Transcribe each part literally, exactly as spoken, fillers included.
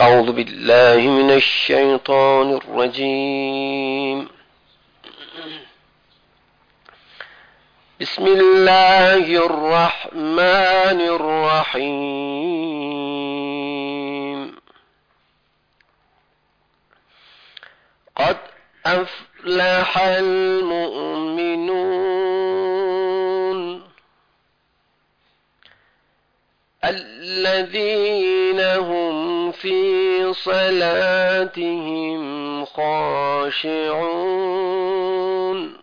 أعوذ بالله من الشيطان الرجيم. بسم الله الرحمن الرحيم. قد أفلح المؤمنون الذين هم في صلاتهم خاشعون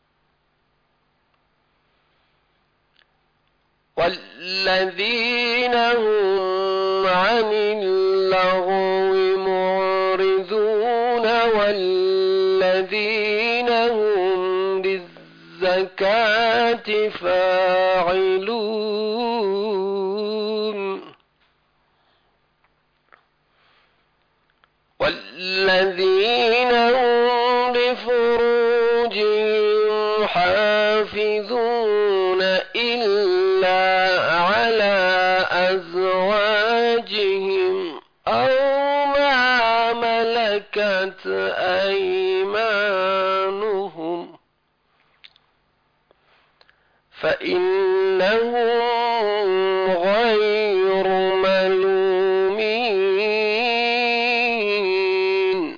والذين هم عن اللغو معرضون والذين هم للزكاة فاعلون والذين هم لفروجهم حافظون إلا على أزواجهم أو ما ملكت أيمانهم فإنهم غير ملومين.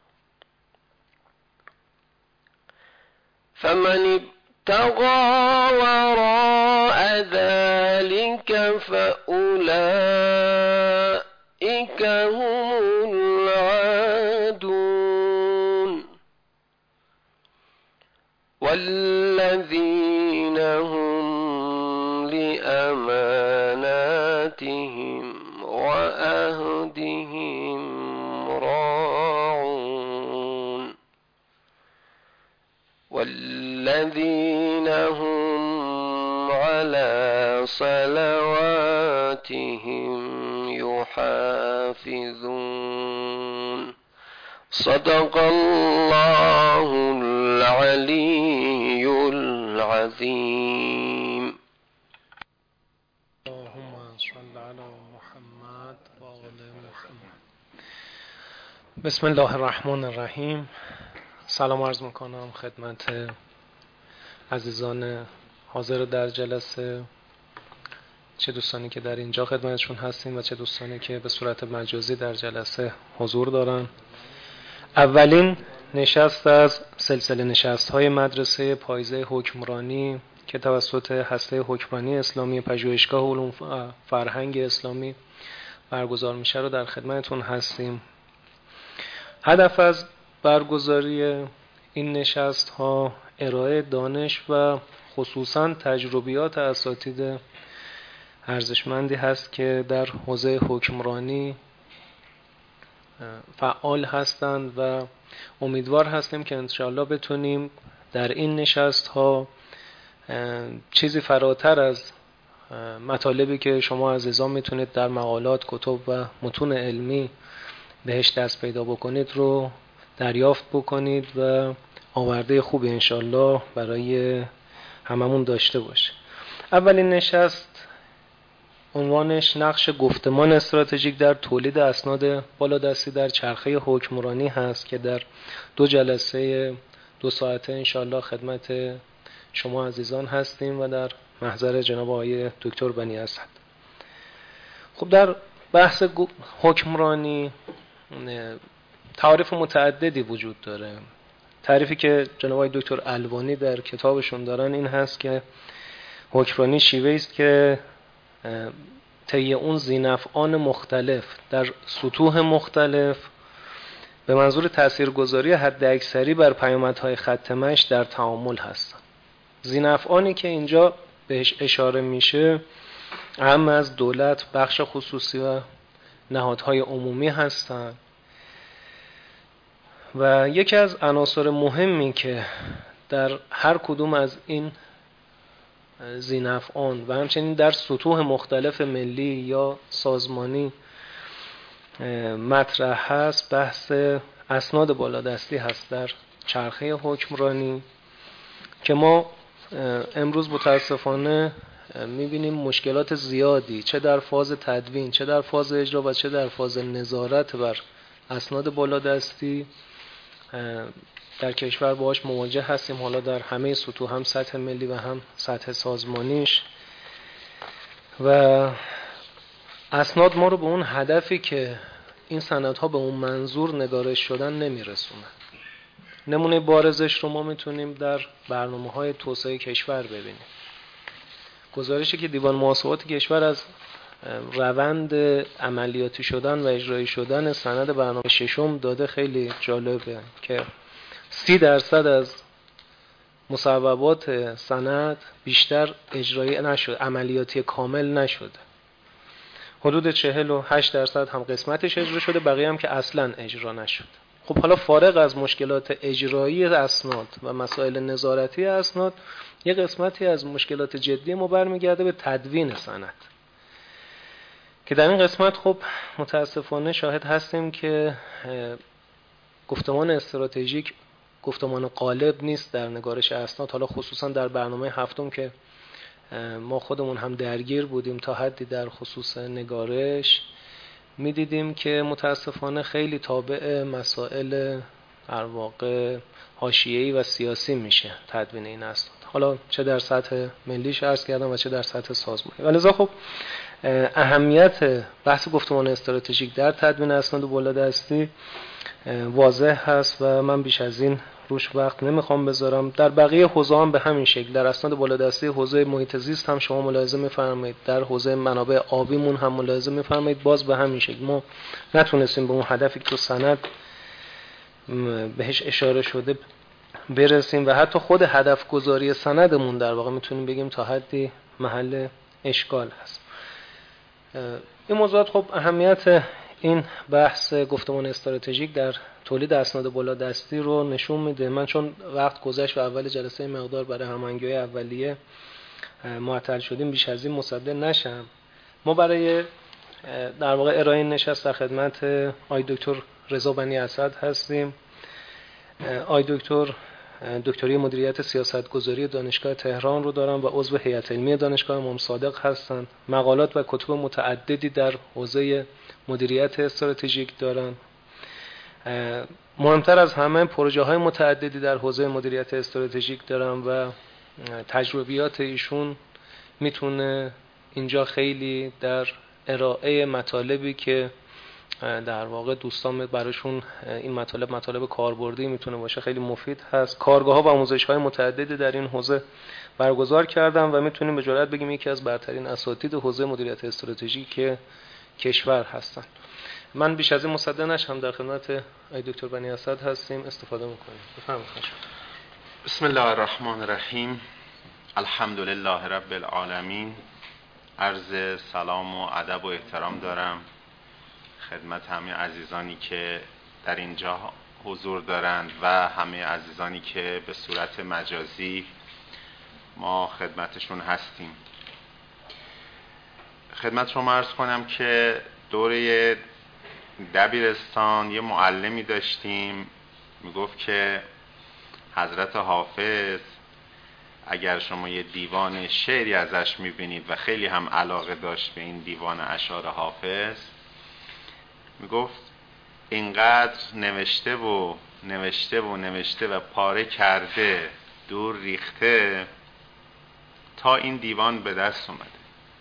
فمن ابتغى وراء ذلك فأولئك هم العادون والذين هم لأماناتهم وعهدهم راعون والذين هم على صلواتهم يحافظون. صدق الله العلي العظيم. اللهم صل على محمد و آل محمد. بسم الله الرحمن الرحیم. سلام عرض میکنم خدمت عزیزان حاضر در جلسه، چه دوستانی که در اینجا خدمتشون هستیم و چه دوستانی که به صورت مجازی در جلسه حضور دارن. اولین نشست از سلسله نشست‌های مدرسه پایزه حکمرانی که توسط هسته حکمرانی اسلامی پژوهشگاه علوم فرهنگ اسلامی برگزار میشه رو در خدمتتون هستیم. هدف از برگزاری این نشست‌ها ارائه دانش و خصوصاً تجربیات اساتید ارزشمندی هست که در حوزه حکمرانی فعال هستند و امیدوار هستیم که انشاءالله بتونیم در این نشست‌ها چیزی فراتر از مطالبی که شما عزیزان میتونید در مقالات، کتب و متون علمی بهش دست پیدا بکنید رو دریافت بکنید و آورده خوبی انشاءالله برای هممون داشته باشه. اولین نشست عنوانش نقش گفتمان استراتژیک در تولید اسناد بالادستی در چرخه حکمرانی هست که در دو جلسه دو ساعته انشاءالله خدمت شما عزیزان هستیم و در محضر جناب آقای دکتر بنی اسد. خب در بحث حکمرانی تعریف متعددی وجود داره. تعریفی که جناب آقای دکتر الوانی در کتابشون دارن این هست که حکمرانی شیوهی است که طی اون ذینفعان مختلف در سطوح مختلف به منظور تاثیرگذاری حداکثری بر پیامدهای خط مشی در تعامل هستند. ذینفعانی که اینجا بهش اشاره میشه اهم از دولت، بخش خصوصی و نهادهای عمومی هستند و یکی از عناصر مهمی که در هر کدوم از این ذینفعان و همچنین در سطوح مختلف ملی یا سازمانی مطرح هست بحث اسناد بالادستی هست در چرخه حکمرانی که ما امروز متاسفانه میبینیم مشکلات زیادی چه در فاز تدوین، چه در فاز اجرا و چه در فاز نظارت بر اسناد بالادستی در کشور باهاش مواجه هستیم، حالا در همه سطوح، هم سطح ملی و هم سطح سازمانیش. و اسناد ما رو به اون هدفی که این سندها به اون منظور نگارش شدن نمیرسونه. نمونه بارزش رو ما میتونیم در برنامه‌های توسعه کشور ببینیم. گزارشی که دیوان محاسبات کشور از روند عملیاتی شدن و اجرایی شدن سند برنامه ششم داده خیلی جالبه که سی درصد از مصوبات سند بیشتر اجرایی نشد، عملیاتی کامل نشده. حدود چهل و هشت درصد هم قسمتش اجرا شده، بقیه هم که اصلا اجرا نشد. خب حالا فارغ از مشکلات اجرایی اسناد و مسائل نظارتی اسناد، یه قسمتی از مشکلات جدی ما برمیگرده به تدوین سند که در این قسمت خب متاسفانه شاهد هستیم که گفتمان استراتژیک گفتمان غالب نیست در نگارش اسناد. حالا خصوصا در برنامه هفتم که ما خودمون هم درگیر بودیم تا حدی در خصوص نگارش، میدیدیم که متاسفانه خیلی تابع مسائل در واقع حاشیه‌ای و سیاسی میشه تدوین این اسناد، حالا چه در سطح ملیش عرض کردم و چه در سطح سازمانی. ولذا خب اهمیت بحث گفتمان استراتژیک در تدوین اسناد بالادستی واضح هست و من بیش از این روش وقت نمیخوام بذارم. در بقیه حوزه هم به همین شکل، در اسناد بالادستی حوزه محیط زیست هم شما ملاحظه می‌فرمایید، در حوزه منابع آبیمون هم ملاحظه می‌فرمایید، باز به همین شکل ما نتونستیم به اون هدفی که تو سند بهش اشاره شده برسیم و حتی خود هدف گذاری سندمون در واقع میتونیم بگیم تا حدی محل اشکال هست. این موضوعات خب اهمیت این بحث گفتمان استراتژیک در تولید اسناد بالادستی رو نشون میده. من چون وقت گذشت و اول جلسه مقدار برای هماهنگی‌های اولیه معطل شدیم، بیش از این مصدق نشم. ما برای در واقع ارائه نشست در خدمت آقای دکتر رضا بنی اسد هستیم. آقای دکتر دکتری مدیریت سیاستگذاری دانشگاه تهران رو دارن و عضو هیئت علمی دانشگاه امام صادق هستن. مقالات و کتب متعددی در حوزه مدیریت استراتژیک دارن. مهمتر از همه پروژه های متعددی در حوزه مدیریت استراتژیک دارن و تجربیات ایشون میتونه اینجا خیلی در ارائه مطالبی که در واقع دوستان براشون این مطالب مطالب کاربردی میتونه باشه خیلی مفید هست. کارگاه ها و آموزش های متعددی در این حوزه برگزار کردن و میتونیم به جرئت بگیم یکی از برترین اساتید حوزه مدیریت استراتژیک کشور هستن. من بیش از این مصدق نشم، در خدمت آقای دکتر بنی اسد هستیم، استفاده میکنیم. بفرمایید. بسم الله الرحمن الرحیم. الحمد لله رب العالمین. عرض سلام و ادب و احترام دارم خدمت همه عزیزانی که در اینجا حضور دارند و همه عزیزانی که به صورت مجازی ما خدمتشون هستیم. خدمت شما عرض کنم که دوره دبیرستان یه معلمی داشتیم میگفت که حضرت حافظ اگر شما یه دیوان شعری ازش میبینید و خیلی هم علاقه داشت به این دیوان اشعار حافظ، میگفت اینقدر نوشته و نوشته و نوشته و پاره کرده دور ریخته تا این دیوان به دست اومده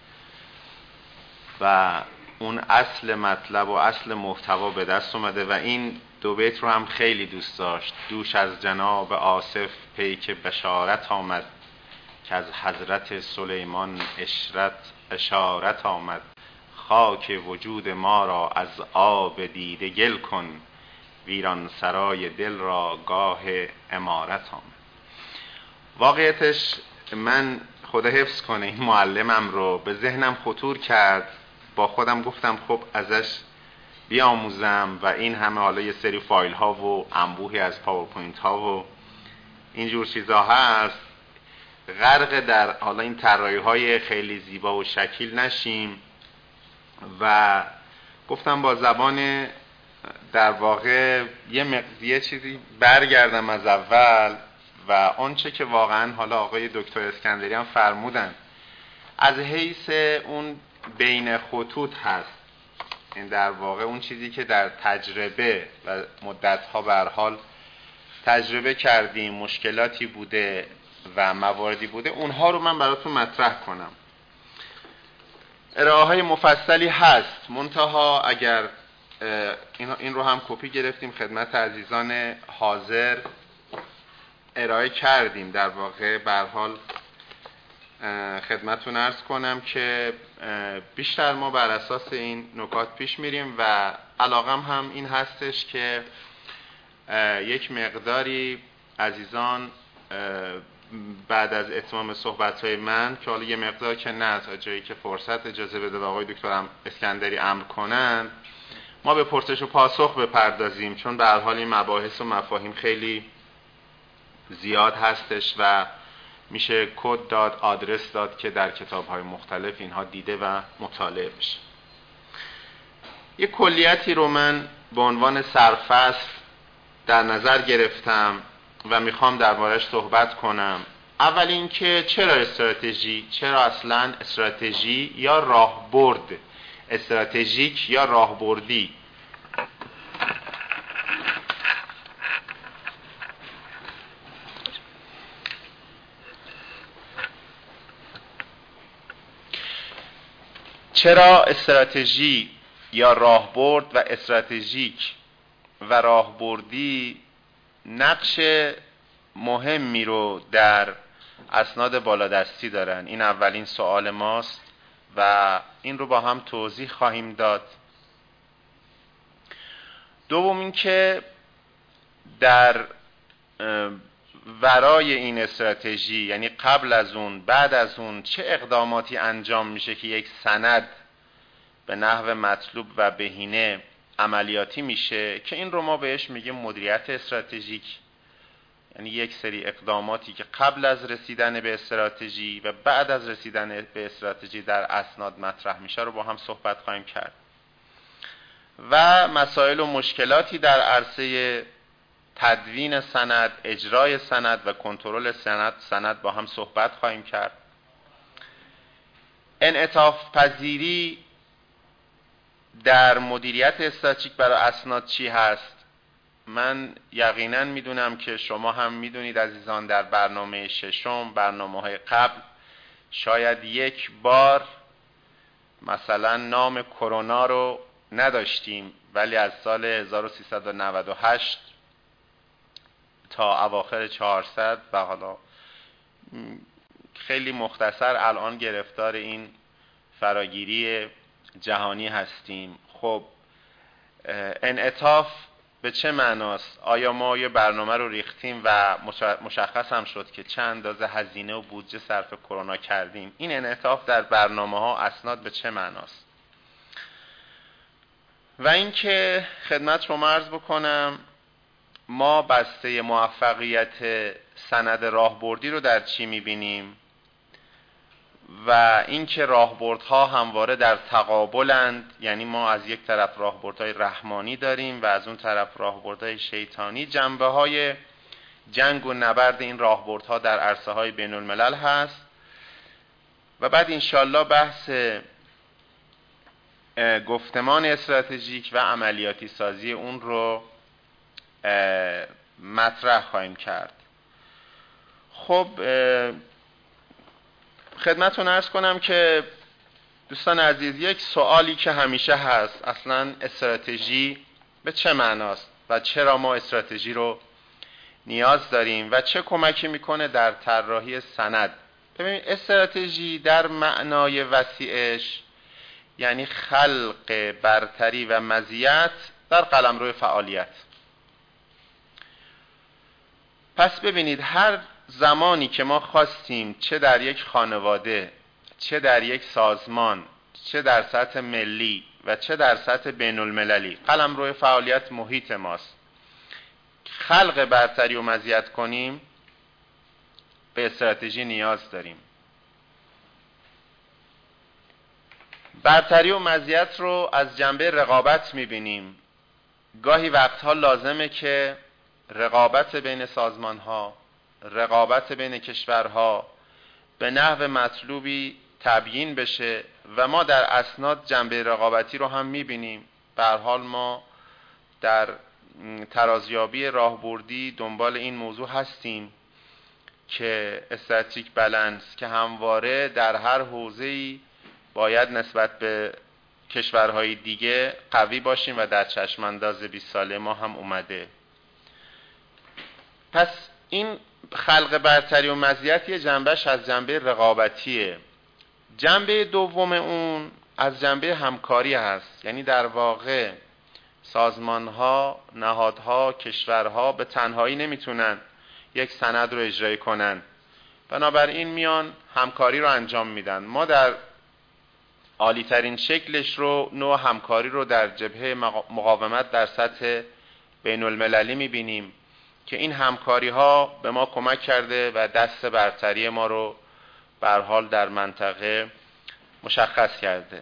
و اون اصل مطلب و اصل محتوا به دست اومده. و این دو بیت رو هم خیلی دوست داشت. دوش از جناب آصف پیک بشارت آمد که از حضرت سلیمان اشرت اشارت آمد. خاک وجود ما را از آب دیده گل کن، ویران سرای دل را گاه عمارت آمد. واقعیتش من خدا حفظ کنه این معلمم رو به ذهنم خطور کرد، با خودم گفتم خب ازش بیاموزم و این همه حالا یه سری فایل ها و انبوهی از پاورپوینت ها و اینجور چیزا هست، غرق در حالا این طراحی های خیلی زیبا و شکیل نشیم و گفتم با زبان در واقع یه مقضیه چیزی برگردم از اول و آنچه که واقعا حالا آقای دکتر اسکندری هم فرمودن از حیث اون بین خطوط هست. این در واقع اون چیزی که در تجربه و مدت‌ها به هر حال تجربه کردیم، مشکلاتی بوده و مواردی بوده، اونها رو من براتون مطرح کنم. ارائه های مفصلی هست، منتها اگر این رو هم کپی گرفتیم خدمت عزیزان حاضر ارائه کردیم. در واقع به هر حال خدمتتون عرض کنم که بیشتر ما بر اساس این نکات پیش میریم و علاقم هم این هستش که یک مقداری عزیزان بعد از اتمام صحبت‌های من که حالا یه مقدار که نه تا جایی که فرصت اجازه بده و آقای دکتر اسکندری امر کنند ما به پرسش و پاسخ بپردازیم، چون به هر حال این مباحث و مفاهیم خیلی زیاد هستش و میشه کد داد، آدرس داد که در کتاب‌های مختلف اینها دیده و مطالعه بشه. یک کلیتی رو من به عنوان سرفصل در نظر گرفتم و میخوام دربارش صحبت کنم. اول اینکه چرا استراتژی؟ چرا اصلا استراتژی یا راهبرد؟ استراتژیک یا راهبردی؟ چرا استراتژی یا راهبرد و استراتژیک و راهبردی نقش مهمی رو در اسناد بالادستی دارن؟ این اولین سوال ماست و این رو با هم توضیح خواهیم داد. دوم این که در ورای این استراتژی، یعنی قبل از اون، بعد از اون، چه اقداماتی انجام میشه که یک سند به نحو مطلوب و بهینه عملیاتی میشه، که این رو ما بهش میگیم مدیریت استراتژیک. یعنی یک سری اقداماتی که قبل از رسیدن به استراتژی و بعد از رسیدن به استراتژی در اسناد مطرح میشه رو با هم صحبت خواهیم کرد. و مسائل و مشکلاتی در عرصه تدوین سند، اجرای سند و کنترل سند سند با هم صحبت خواهیم کرد. انعطاف پذیری در مدیریت استراتژیک برای اسناد چی هست؟ من یقینا میدونم که شما هم میدونید عزیزان، در برنامه ششم، برنامه‌های قبل، شاید یک بار مثلا نام کرونا رو نداشتیم، ولی از سال هزار و سیصد و نود و هشت تا اواخر چهارصد و حالا خیلی مختصر الان گرفتار این فراگیری جهانی هستیم. خب انعطاف به چه معناست؟ آیا ما یه برنامه رو ریختیم و مشخص هم شد که چند اندازه هزینه و بودجه صرف کرونا کردیم؟ این انعطاف در برنامه ها اسناد به چه معناست؟ و اینکه خدمت شما عرض بکنم ما بسته موفقیت سند راهبردی رو در چی میبینیم و اینکه راهبردها همواره در تقابلند، یعنی ما از یک طرف راهبردهای رحمانی داریم و از اون طرف راهبردهای شیطانی. جنبه‌های جنگ و نبرد این راهبردها در عرصه‌های بین الملل هست و بعد انشالله بحث گفتمان استراتژیک و عملیاتی سازی اون رو مطرح خواهیم کرد. خب خدمتتون عرض کنم که دوستان عزیز، یک سوالی که همیشه هست، اصلا استراتژی به چه معناست و چرا ما استراتژی رو نیاز داریم و چه کمکی میکنه در طراحی سند؟ ببینید، استراتژی در معنای وسیعش یعنی خلق برتری و مزیت در قلمرو فعالیت. پس ببینید، هر زمانی که ما خواستیم چه در یک خانواده، چه در یک سازمان، چه در سطح ملی و چه در سطح بین المللی، قلمرو فعالیت محیط ماست، خلق برتری و مزیت کنیم، به استراتژی نیاز داریم. برتری و مزیت رو از جنبه رقابت می‌بینیم. گاهی وقتها لازمه که رقابت بین سازمان‌ها، رقابت بین کشورها به نحو مطلوبی تبیین بشه و ما در اسناد جنبه رقابتی رو هم میبینیم. به هر حال ما در ترازیابی راهبردی دنبال این موضوع هستیم که استراتژیک بالانس که همواره در هر حوزه‌ای باید نسبت به کشورهای دیگه قوی باشیم و در چشم انداز بیست ساله ما هم اومده. پس این خلق برتری و مزیت یه جنبهش از جنبه رقابتیه. جنبه دوم اون از جنبه همکاری هست. یعنی در واقع سازمان‌ها، نهادها، کشورها به تنهایی نمیتونن یک سند رو اجرایی کنن، بنابراین میان همکاری رو انجام میدن. ما در عالی ترین شکلش رو نوع همکاری رو در جبهه مقاومت در سطح بین المللی میبینیم که این همکاری ها به ما کمک کرده و دست برتری ما رو به هر حال در منطقه مشخص کرده.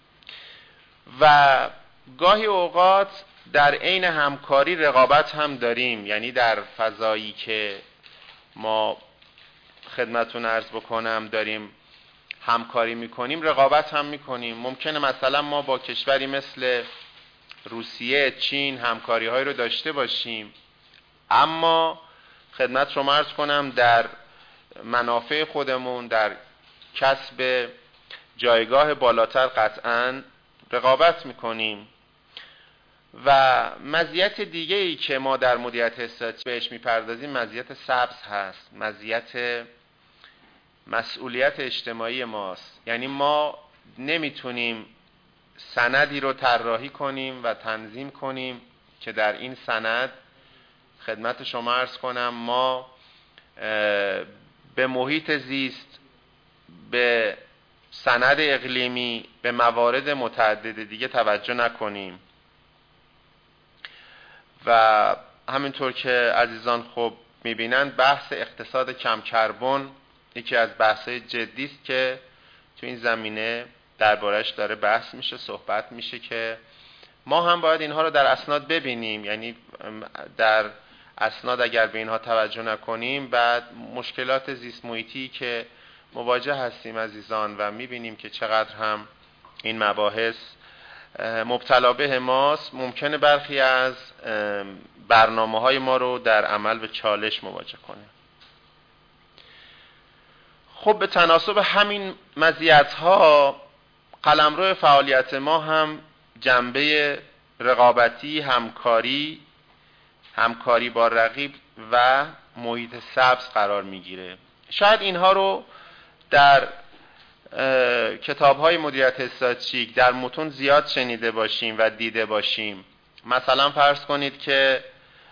و گاهی اوقات در عین همکاری رقابت هم داریم. یعنی در فضایی که ما خدمتتون عرض بکنم داریم همکاری میکنیم رقابت هم میکنیم. ممکنه مثلا ما با کشوری مثل روسیه، چین همکاری های رو داشته باشیم، اما خدمت شما عرض کنم در منافع خودمون در کسب جایگاه بالاتر قطعاً رقابت میکنیم. و مزیت دیگه ای که ما در مدیریت استراتژیک بهش میپردازیم مزیت سبز هست، مزیت مسئولیت اجتماعی ماست. یعنی ما نمیتونیم سندی رو طراحی کنیم و تنظیم کنیم که در این سند خدمت شما عرض کنم ما به محیط زیست، به سند اقلیمی، به موارد متعدد دیگه توجه نکنیم. و همینطور که عزیزان خوب میبینن بحث اقتصاد کم کربن یکی از بحث‌های جدی است که تو این زمینه دربارش داره بحث میشه، صحبت میشه که ما هم باید اینها رو در اسناد ببینیم. یعنی در اسناد اگر به اینها توجه نکنیم بعد مشکلات زیست محیطی که مواجه هستیم عزیزان و میبینیم که چقدر هم این مباحث مبتلا به ماست، ممکنه برخی از برنامه‌های ما رو در عمل به چالش مواجه کنه. خب به تناسب همین مزیت‌ها قلمرو فعالیت ما هم جنبه رقابتی، همکاری، همکاری با رقیب و محیط سبز قرار میگیره. شاید اینها رو در کتاب‌های مدیریت استراتژیک در متون زیاد شنیده باشیم و دیده باشیم. مثلا فرض کنید که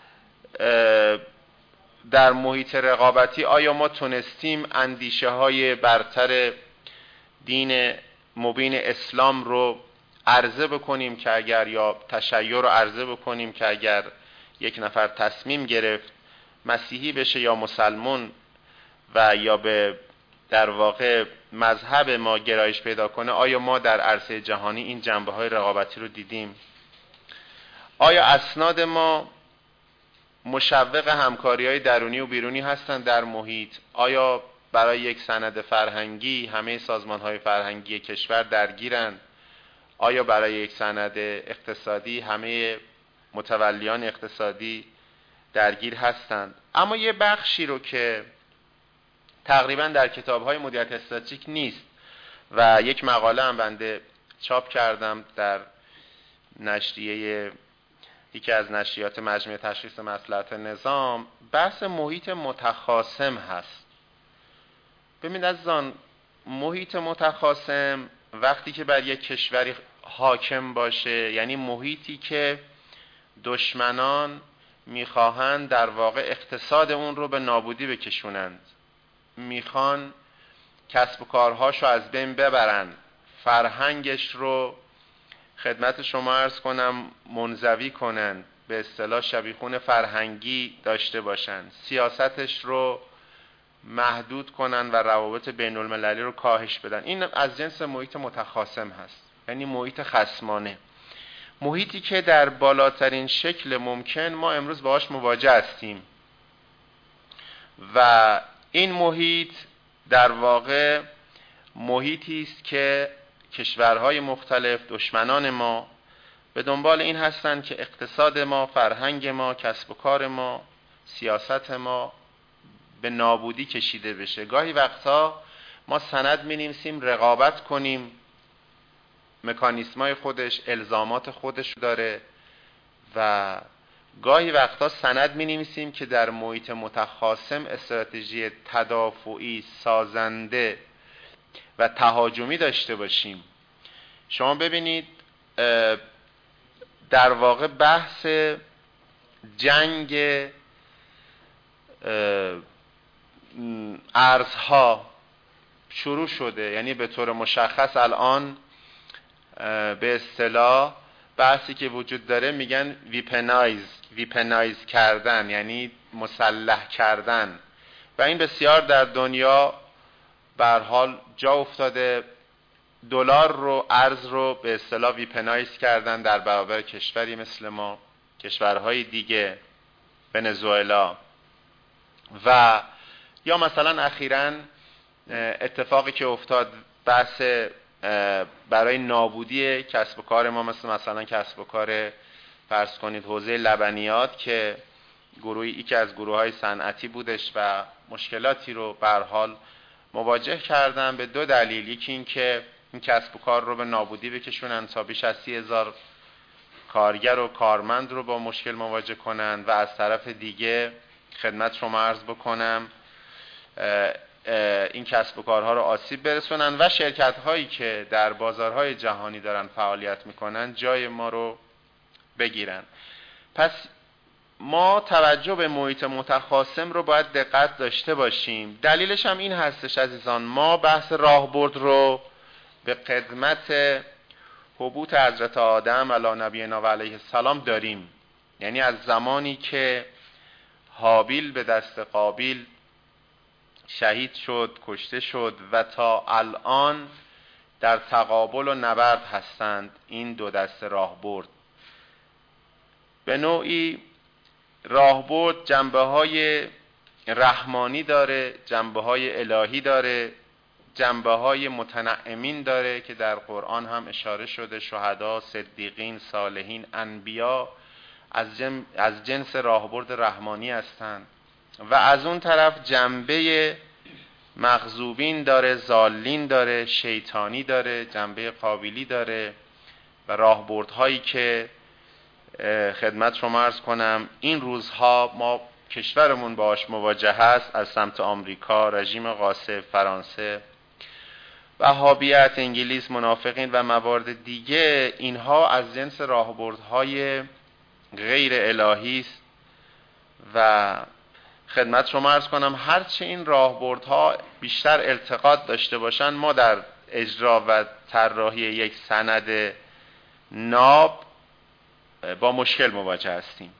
در محیط رقابتی آیا ما تونستیم اندیشه های برتر دین مبین اسلام رو عرضه بکنیم که اگر یا تشیع رو عرضه بکنیم که اگر یک نفر تصمیم گرفت مسیحی بشه یا مسلمون و یا به در واقع مذهب ما گرایش پیدا کنه، آیا ما در عرصه جهانی این جنبه های رقابتی رو دیدیم؟ آیا اسناد ما مشوق همکاری های درونی و بیرونی هستند در محیط؟ آیا برای یک سند فرهنگی همه سازمان های فرهنگی کشور درگیرند؟ آیا برای یک سند اقتصادی همه متولیان اقتصادی درگیر هستند؟ اما یه بخشی رو که تقریبا در کتاب‌های مدیریت استراتژیک نیست و یک مقاله هم بنده چاپ کردم در نشریه یکی از نشریات مجمع تشخیص مصلحت نظام، بحث محیط متخاصم هست. ببینید عزیزان، محیط متخاصم وقتی که بر یک کشوری حاکم باشه، یعنی محیطی که دشمنان میخواهند در واقع اقتصاد اون رو به نابودی بکشونند، میخوان کسب و کارهاشو از بین ببرن، فرهنگش رو خدمت شما عرض کنم منزوی کنن، به اصطلاح شبیخون فرهنگی داشته باشن، سیاستش رو محدود کنن و روابط بین المللی رو کاهش بدن. این از جنس محیط متخاصم هست، یعنی محیط خصمانه، محیطی که در بالاترین شکل ممکن ما امروز باهاش مواجه هستیم و این محیط در واقع محیطی است که کشورهای مختلف، دشمنان ما به دنبال این هستند که اقتصاد ما، فرهنگ ما، کسب و کار ما، سیاست ما به نابودی کشیده بشه. گاهی وقتا ما سند می‌نویسیم رقابت کنیم، مکانیسمای خودش، الزامات خودش داره، و گاهی وقتا سند می‌نویسیم که در محیط متخاصم استراتژی تدافعی، سازنده و تهاجمی داشته باشیم. شما ببینید در واقع بحث جنگ ارزها شروع شده، یعنی به طور مشخص الان به اصطلاح بحثی که وجود داره میگن ویپنایز ویپنایز کردن، یعنی مسلح کردن، و این بسیار در دنیا به هر حال جا افتاده. دلار رو، ارز رو به اصطلاح ویپنایز کردن در برابر کشوری مثل ما، کشورهای دیگه، ونزوئلا، و یا مثلا اخیراً اتفاقی که افتاد بحث برای نابودی کسب و کار ما، مثل مثلا کسب و کار فرض کنید حوزه لبنیات که گروهی یکی از گروه‌های صنعتی بودش و مشکلاتی رو به هر حال مواجه کردن به دو دلیل. یکی این که این کسب و کار رو به نابودی بکشونن تا بیش از سی هزار کارگر و کارمند رو با مشکل مواجه کنن، و از طرف دیگه خدمت شما عرض بکنم این کسب و کارها رو آسیب برسونن و شرکت هایی که در بازارهای جهانی دارن فعالیت میکنن جای ما رو بگیرن. پس ما توجه به محیط متخاصم رو باید دقت داشته باشیم. دلیلش هم این هستش عزیزان، ما بحث راهبرد رو به قدمت حبوط حضرت آدم علی نبینا و علیه السلام داریم. یعنی از زمانی که هابیل به دست قابیل شهید شد، کشته شد، و تا الان در تقابل و نبرد هستند این دو دست راهبرد. به نوعی راهبرد جنبه های رحمانی داره، جنبه های الهی داره، جنبه های متنعمین داره که در قرآن هم اشاره شده. شهدا، صدیقین، صالحین، انبیا از, جن... از جنس راهبرد رحمانی هستند، و از اون طرف جنبه مغضوبین داره، ضالین داره، شیطانی داره، جنبه قابیلی داره، و راهبردهایی که خدمت شما عرض کنم این روزها ما کشورمون باهاش مواجه هست از سمت آمریکا، رژیم غاصب، فرانسه، وهابیت، انگلیس، منافقین و موارد دیگه، اینها از جنس راهبردهای غیر الهی است. و خدمت شما عرض کنم هرچه این راهبردها بیشتر التقاط داشته باشن، ما در اجرا و طراحی یک سند ناب با مشکل مواجه هستیم.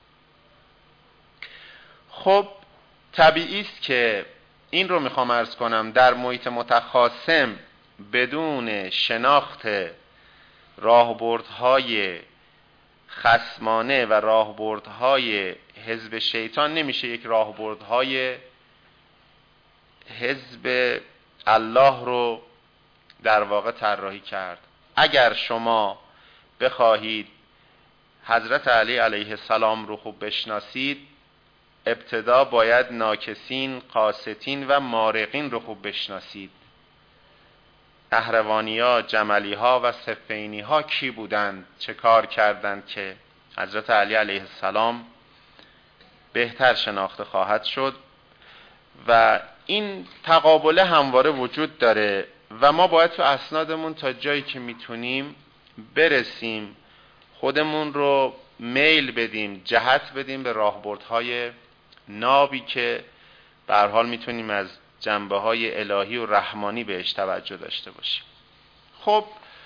خب طبیعی است که این رو میخوام عرض کنم، در محیط متخاصم بدون شناخت راهبردهای خصمانه و راهبردهای حزب شیطان نمیشه یک راهبردهای حزب الله رو در واقع طراحی کرد. اگر شما بخواهید حضرت علی علیه السلام رو خوب بشناسید، ابتدا باید ناکسین، قاستین و مارقین رو خوب بشناسید. اهروانی‌ها، جملی‌ها و صفینی‌ها کی بودند، چه کار کردند که حضرت علی علیه السلام بهتر شناخته خواهد شد. و این تقابله همواره وجود داره و ما باید تو اسنادمون تا جایی که میتونیم برسیم، خودمون رو میل بدیم، جهت بدیم به راهبردهای نابی که به هر حال میتونیم از جنبه‌های الهی و رحمانی بهش توجه داشته باشیم. خب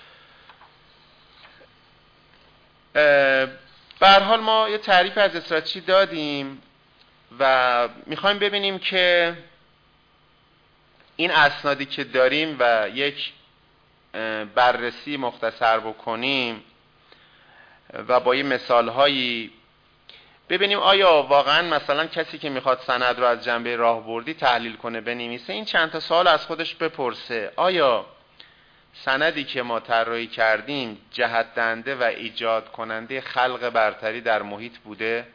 به هر حال ما یه تعریف از استراتژی دادیم و میخوایم ببینیم که این اسنادی که داریم و یک بررسی مختصر بکنیم و با یه مثالهایی ببینیم آیا واقعا مثلا کسی که میخواد سند رو از جنبه راهبردی تحلیل کنه بنویسه، این چند تا سوال از خودش بپرسه. آیا سندی که ما طراحی کردیم جهت دهنده و ایجاد کننده خلق برتری در محیط بوده؟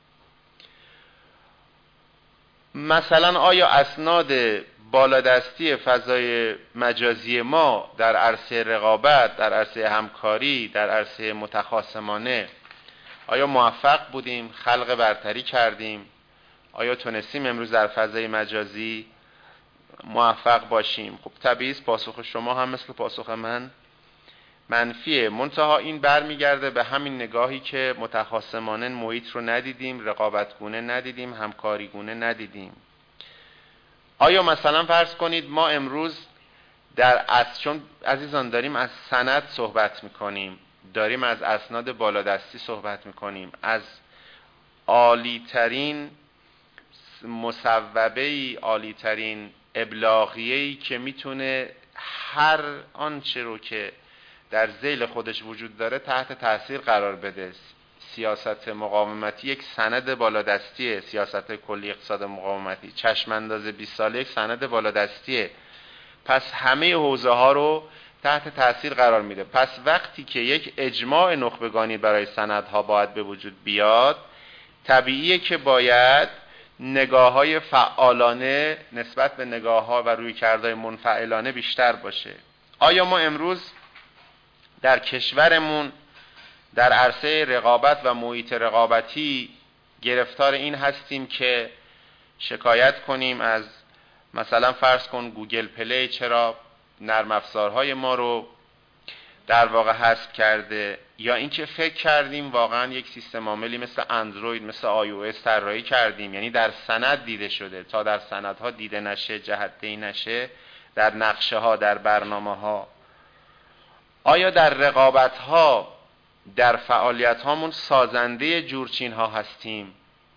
مثلا آیا اسناد بالادستی فضای مجازی ما در عرصه رقابت، در عرصه همکاری، در عرصه متخاصمانه آیا موفق بودیم، خلق برتری کردیم؟ آیا تونستیم امروز در فضای مجازی موفق باشیم؟ خب طبیعی پاسخ شما هم مثل پاسخ من منفیه. منتها این برمیگرده به همین نگاهی که متخاصمانه محیط رو ندیدیم، رقابتگونه ندیدیم، همکاریگونه ندیدیم. آیا مثلا فرض کنید ما امروز در اصل، چون عزیزان داریم از سند صحبت میکنیم، داریم از اسناد بالادستی صحبت میکنیم، از عالی ترین مصوبه‌ای، عالی ترین ابلاغیه‌ای که میتونه هر آنچه رو که در ذیل خودش وجود داره تحت تاثیر قرار بده. سیاست مقاومتی یک سند بالادستیه، سیاست کلی اقتصاد مقاومتی، چشم انداز بیست ساله یک سند بالادستیه. پس همه حوزه ها رو تحت تاثیر قرار میده. پس وقتی که یک اجماع نخبگانی برای سندها باید به وجود بیاد، طبیعیه که باید نگاه‌های فعالانه نسبت به نگاه‌ها و رویکردهای منفعلانه بیشتر باشه. آیا ما امروز در کشورمون در عرصه رقابت و محیط رقابتی گرفتار این هستیم که شکایت کنیم از مثلا فرض کن گوگل پلی چرا نرم افزارهای ما رو در واقع حذف کرده، یا اینکه فکر کردیم واقعا یک سیستم عاملی مثل اندروید، مثل آی او اس طراحی کردیم، یعنی در سند دیده شده، تا در سندها دیده نشه، جهت‌دهی نشه، در نقشه ها، در برنامه ها. آیا در رقابت ها، در فعالیت هامون سازنده جورچین ها هستیم،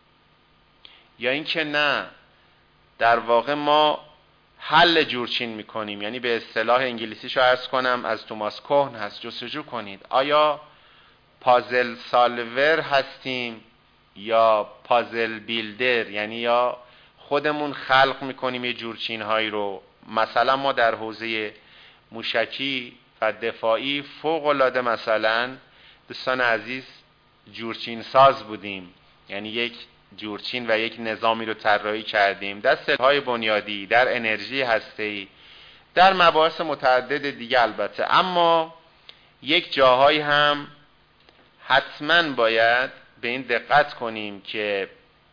یا اینکه نه در واقع ما حل جورچین میکنیم؟ یعنی به اصطلاح انگلیسیشو عرض کنم، از توماس کوهن هست، جستجو کنید. آیا پازل سالور هستیم یا پازل بیلدر؟ یعنی یا خودمون خلق میکنیم یه جورچین هایی رو. مثلا ما در حوزه موشکی و دفاعی فوق العاده مثلا دوستان عزیز جورچین ساز بودیم، یعنی یک جورچین و یک نظامی رو طراحی کردیم در سلهای بنیادی، در انرژی هسته‌ای، در مباحث متعدد دیگه البته. اما یک جاهایی هم حتما باید به این دقت کنیم که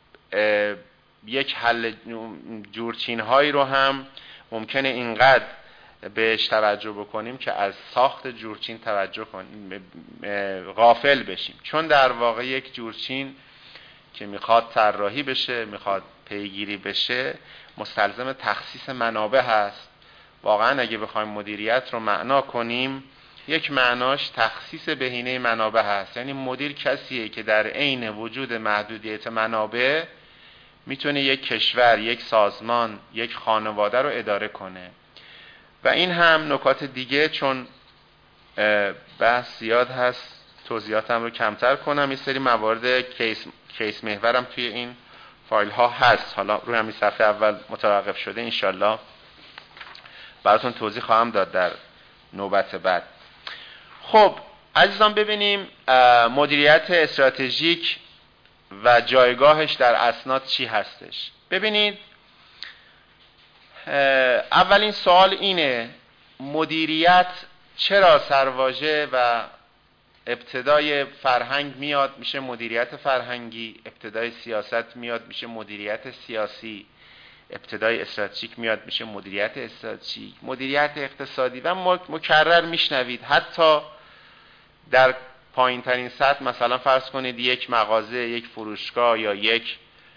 یک حل جورچین هایی رو هم ممکنه اینقدر بهش توجه بکنیم که از ساخت جورچین توجه کنیم، غافل بشیم. چون در واقع یک جورچین که میخواد طراحی بشه، میخواد پیگیری بشه، مستلزم تخصیص منابع هست. واقعا اگه بخوایم مدیریت رو معنا کنیم، یک معناش تخصیص بهینه منابع هست. یعنی مدیر کسیه که در عین وجود محدودیت منابع میتونه یک کشور، یک سازمان، یک خانواده رو اداره کنه. و این هم نکات دیگه، چون بحث زیاد هست توضیحاتم رو کمتر کنم. یه سری موارد کیس کیس محورم توی این فایل ها هست، حالا روی همین صفحه اول متوقف شده، انشالله براتون توضیح خواهم داد در نوبت بعد. خب عزیزان ببینیم مدیریت استراتژیک و جایگاهش در اسناد چی هستش. ببینید اولین سوال اینه، مدیریت چرا سرواژه و ابتدای فرهنگ میاد میشه مدیریت فرهنگی، ابتدای سیاست میاد میشه مدیریت سیاسی، ابتدای استراتژیک میاد میشه مدیریت استراتژیک، مدیریت اقتصادی و مکرر میشنوید. حتی در پایین ترین سطح مثلا فرض کنید یک مغازه، یک فروشگاه یا یک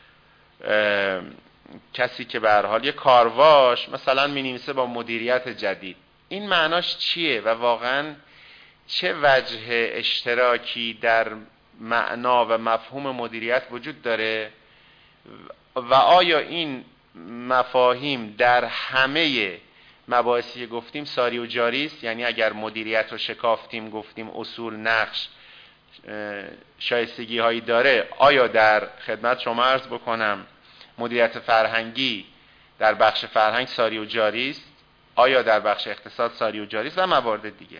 کسی که به هر حال یک کارواش مثلا می‌نویسه با مدیریت جدید. این معناش چیه و واقعاً چه وجه اشتراکی در معنا و مفهوم مدیریت وجود داره و آیا این مفاهیم در همه مباحثی که گفتیم ساری و جاری است؟ یعنی اگر مدیریت رو شکافتیم گفتیم اصول، نقش، شایستگی هایی داره، آیا در خدمت شما عرض بکنم مدیریت فرهنگی در بخش فرهنگ ساری و جاری است، آیا در بخش اقتصاد ساری و جاری است و موارد دیگه.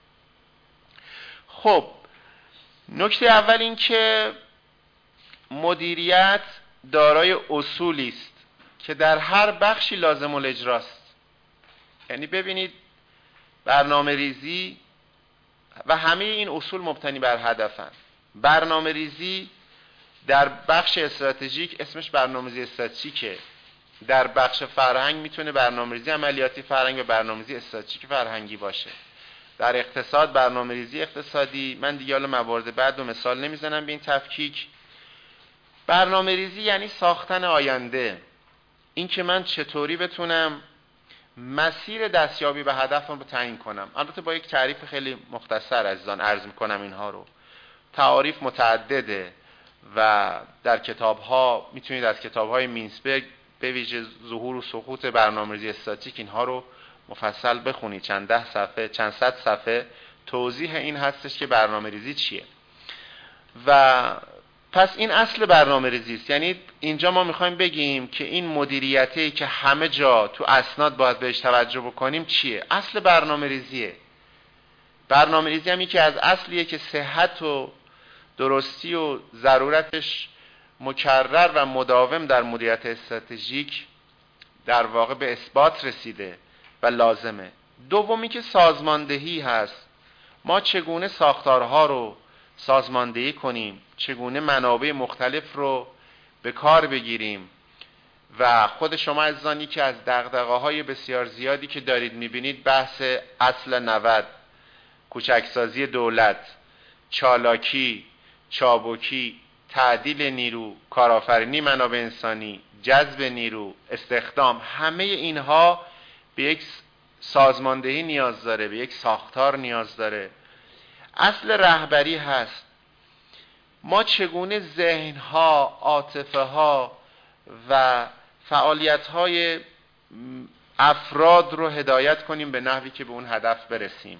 خب نکته اول این که مدیریت دارای اصولی است که در هر بخشی لازم الاجراست. یعنی ببینید برنامه ریزی و همه این اصول مبتنی بر هدفن. برنامه ریزی در بخش استراتژیک اسمش برنامه‌ریزی استراتژیکه، در بخش فرهنگ میتونه برنامه‌ریزی عملیاتی فرهنگ و برنامه‌ریزی استراتژیک فرهنگی باشه. در اقتصاد برنامه‌ریزی اقتصادی. من دیگه حالا موارد بعد و مثال نمیزنم به این تفکیک. برنامه‌ریزی یعنی ساختن آینده، این که من چطوری بتونم مسیر دستیابی به هدفم رو تعیین کنم. البته با یک تعریف خیلی مختصر عزیزان عرض میکنم اینها رو. تعاریف متعدده و در کتاب‌ها میتونید از کتاب‌های مینسبرگ به ویژه ظهور و سقوط برنامه‌ریزی استراتژیک اینها رو مفصل بخونید. چند ده صفحه، چند صد صفحه توضیح این هستش که برنامه‌ریزی چیه. و پس این اصل برنامه‌ریزی است. یعنی اینجا ما میخوایم بگیم که این مدیریتی که همه جا تو اسناد باید بهش توجه بکنیم چیه؟ اصل برنامه‌ریزیه. برنامه‌ریزی هم یکی از اصلیه که صحت و درستی و ضرورتش مکرر و مداوم در مدیریت استراتژیک در واقع به اثبات رسیده و لازمه. دومی که سازماندهی هست. ما چگونه ساختارها رو سازماندهی کنیم، چگونه منابع مختلف رو به کار بگیریم. و خود شما عزیزانی که از دغدغه‌های بسیار زیادی که دارید میبینید، بحث اصل نود، کوچکسازی دولت، چالاکی، چابکی، تعدیل نیرو، کارآفرینی منابع انسانی، جذب نیرو، استخدام، همه اینها به یک سازماندهی نیاز داره، به یک ساختار نیاز داره. اصل رهبری هست. ما چگونه ذهنها، عاطفه‌ها و فعالیت‌های افراد رو هدایت کنیم به نحوی که به اون هدف برسیم.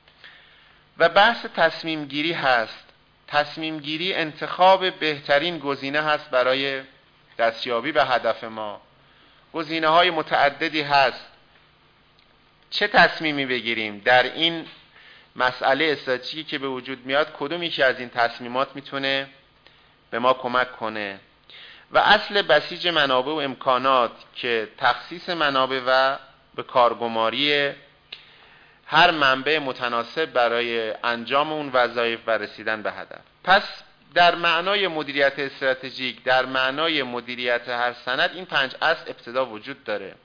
و بحث تصمیم گیری هست. تصمیم گیری انتخاب بهترین گزینه هست برای دستیابی به هدف ما. گزینه های متعددی هست. چه تصمیمی بگیریم در این مسئله استراتژیکی که به وجود میاد؟ کدوم یکی از این تصمیمات میتونه به ما کمک کنه؟ و اصل بسیج منابع و امکانات که تخصیص منابع و به کارگماری هر منبع متناسب برای انجام اون وظایف و رسیدن به هدف. پس در معنای مدیریت استراتژیک، در معنای مدیریت هر سند، این پنج اصل ابتدا وجود داره.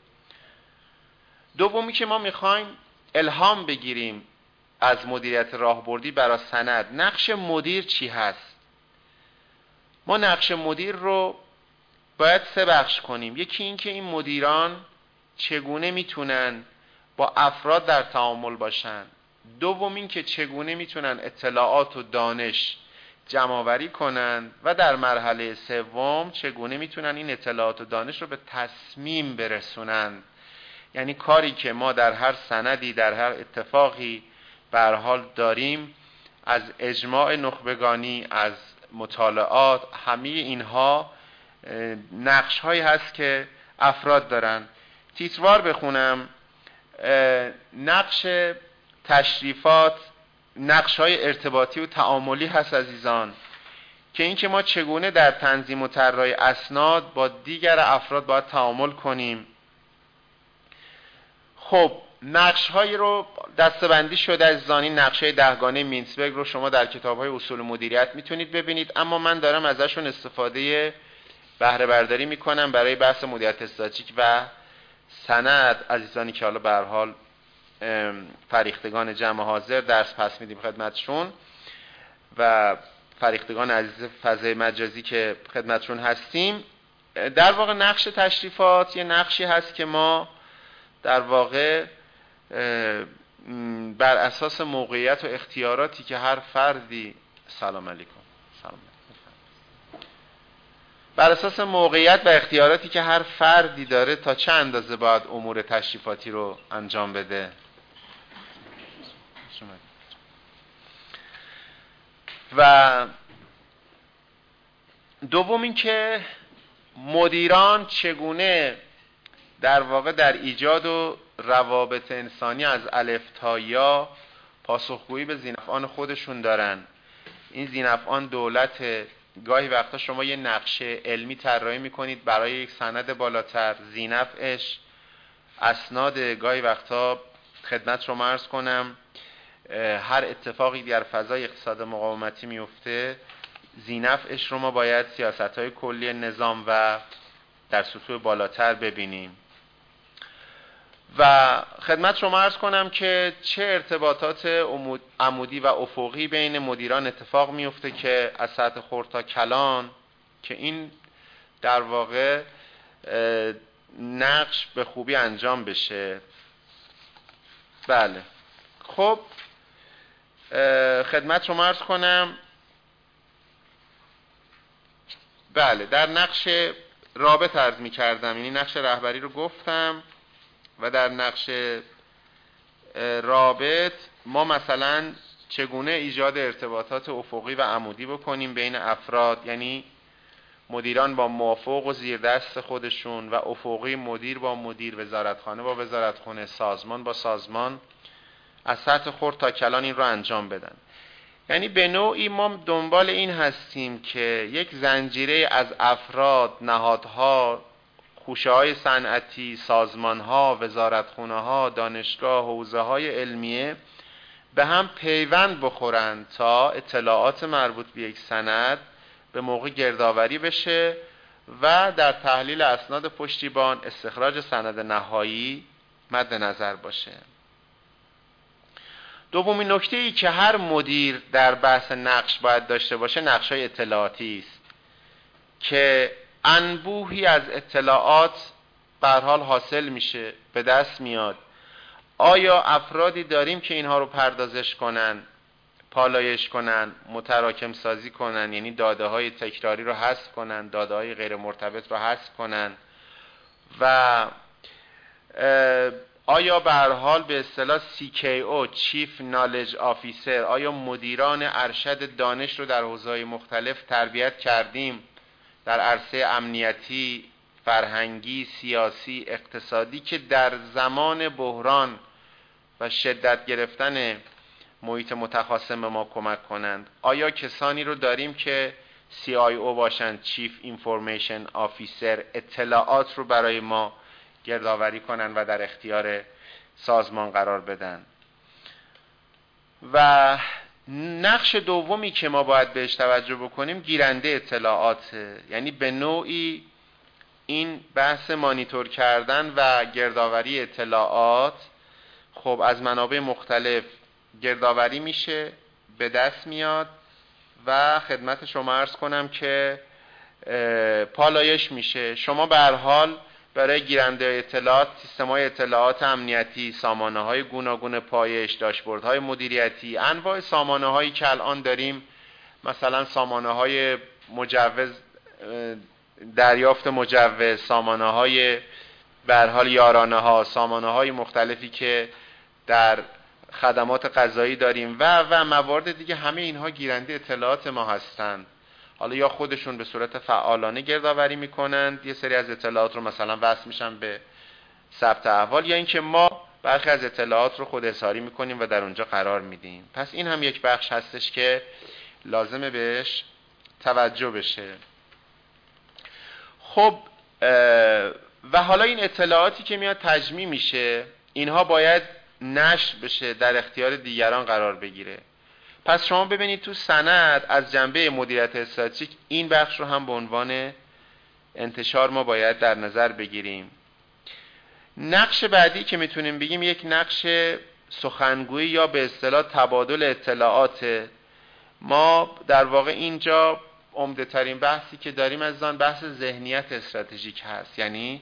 دومی که ما میخوایم الهام بگیریم از مدیریت راهبردی برای سند، نقش مدیر چی هست؟ ما نقش مدیر رو باید سه بخش کنیم. یکی این که این مدیران چگونه میتونن با افراد در تعامل باشن. دوم این که چگونه میتونن اطلاعات و دانش جمع‌آوری کنن. و در مرحله سوم چگونه میتونن این اطلاعات و دانش رو به تصمیم برسونن. یعنی کاری که ما در هر سندی، در هر اتفاقی به هر حال داریم، از اجماع نخبگانی، از مطالعات، همه اینها نقش هایی هست که افراد دارن. تیتروار بخونم. نقش تشریفات نقش های ارتباطی و تعاملی هست عزیزان، که این که ما چگونه در تنظیم و طراحی اسناد با دیگر افراد باید تعامل کنیم. خب نقش هایی رو دسته‌بندی شده عزیزان. این نقش های دهگانه مینسبرگ رو شما در کتاب های اصول مدیریت میتونید ببینید، اما من دارم ازشون استفاده بهره برداری میکنم برای بحث مدیریت استراتژیک و سند. عزیزانی که حالا به هر حال فریختگان جمع حاضر درس پس میدیم خدمتشون و فریختگان عزیز فضای مجازی که خدمتشون هستیم، در واقع نقش تشریفات یه نقشی هست که ما در واقع بر اساس موقعیت و اختیاراتی که هر فردی سلام علیکم سلام بر اساس موقعیت و اختیاراتی که هر فردی داره تا چه اندازه باید امور تشریفاتی رو انجام بده. و دوم این که مدیران چگونه در واقع در ایجاد و روابط انسانی از الف تا یا پاسخگویی به ذینفعان خودشون دارن. این ذینفعان دولت، گاهی وقتا شما یه نقشه علمی طراحی میکنید برای یک سند بالاتر، ذینفعش اسناد، گاهی وقتا خدمت شما عرض کنم هر اتفاقی در فضای اقتصاد مقاومتی میفته، ذینفعش رو ما باید سیاست‌های کلی نظام و در سطوح بالاتر ببینیم. و خدمت شما عرض کنم که چه ارتباطات عمودی و افقی بین مدیران اتفاق میفته که از سطح خرد تا کلان، که این در واقع نقش به خوبی انجام بشه. بله خب خدمت شما عرض کنم بله در نقش رابط عرض می کردم، یعنی نقش رهبری رو گفتم و در نقش رابط ما مثلا چگونه ایجاد ارتباطات افقی و عمودی بکنیم بین افراد، یعنی مدیران با موافق و زیر دست خودشون، و افقی مدیر با مدیر، وزارتخانه با وزارتخانه، سازمان با سازمان، از سطح خرد تا کلان این رو انجام بدن. یعنی به نوعی ما دنبال این هستیم که یک زنجیره از افراد، نهادها، خوشه‌های صنعتی، سازمان‌ها، وزارتخانه‌ها، دانشگاه، حوزه‌های علمیه به هم پیوند بخورند تا اطلاعات مربوط به یک سند به موقع گردآوری بشه و در تحلیل اسناد پشتیبان استخراج سند نهایی مد نظر باشه. دومین نکته ای که هر مدیر در بحث نقش باید داشته باشه نقش‌های اطلاعاتی است که انبوهی از اطلاعات به هر حال حاصل میشه، به دست میاد. آیا افرادی داریم که اینها رو پردازش کنن، پالایش کنن، متراکم سازی کنن، یعنی داده های تکراری رو حذف کنن، داده های غیر مرتبط رو حذف کنن، و آیا به هر حال به اصطلاح سی کی او Chief Knowledge Officer، آیا مدیران ارشد دانش رو در حوزه‌های مختلف تربیت کردیم در عرصه امنیتی، فرهنگی، سیاسی، اقتصادی، که در زمان بحران و شدت گرفتن محیط متخاصم ما کمک کنند؟ آیا کسانی رو داریم که سی آی او باشند، Chief Information Officer، اطلاعات رو برای ما گردآوری کنن و در اختیار سازمان قرار بدن؟ و نقش دومی که ما باید بهش توجه بکنیم گیرنده اطلاعات، یعنی به نوعی این بحث مانیتور کردن و گردآوری اطلاعات خب از منابع مختلف گردآوری میشه، به دست میاد و خدمت شما عرض کنم که پالایش میشه. شما به هر حال برای گیرنده اطلاعات سیستم‌های اطلاعات امنیتی، سامانه‌های گوناگون پایش، داشبوردهای مدیریتی، انواع سامانه‌هایی که الان داریم، مثلا سامانه‌های مجوز، دریافت مجوز، سامانه‌های به هر حال یارانه‌ها، سامانه‌های مختلفی که در خدمات قضایی داریم و و موارد دیگه، همه اینها گیرنده اطلاعات ما هستند. حالا یا خودشون به صورت فعالانه گردآوری میکنند، یه سری از اطلاعات رو مثلا وصل میشن به ثبت احوال، یا اینکه ما برخی از اطلاعات رو خود اظهاری میکنیم و در اونجا قرار میدیم. پس این هم یک بخش هستش که لازمه بهش توجه بشه. خب و حالا این اطلاعاتی که میاد تجمیع میشه، اینها باید نشر بشه، در اختیار دیگران قرار بگیره. پس شما ببینید تو سند از جنبه مدیریت استراتژیک این بخش رو هم به عنوان انتشار ما باید در نظر بگیریم. نقش بعدی که میتونیم بگیم یک نقش سخنگویی یا به اصطلاح تبادل اطلاعات. ما در واقع اینجا عمده ترین بحثی که داریم از آن بحث ذهنیت استراتژیک هست، یعنی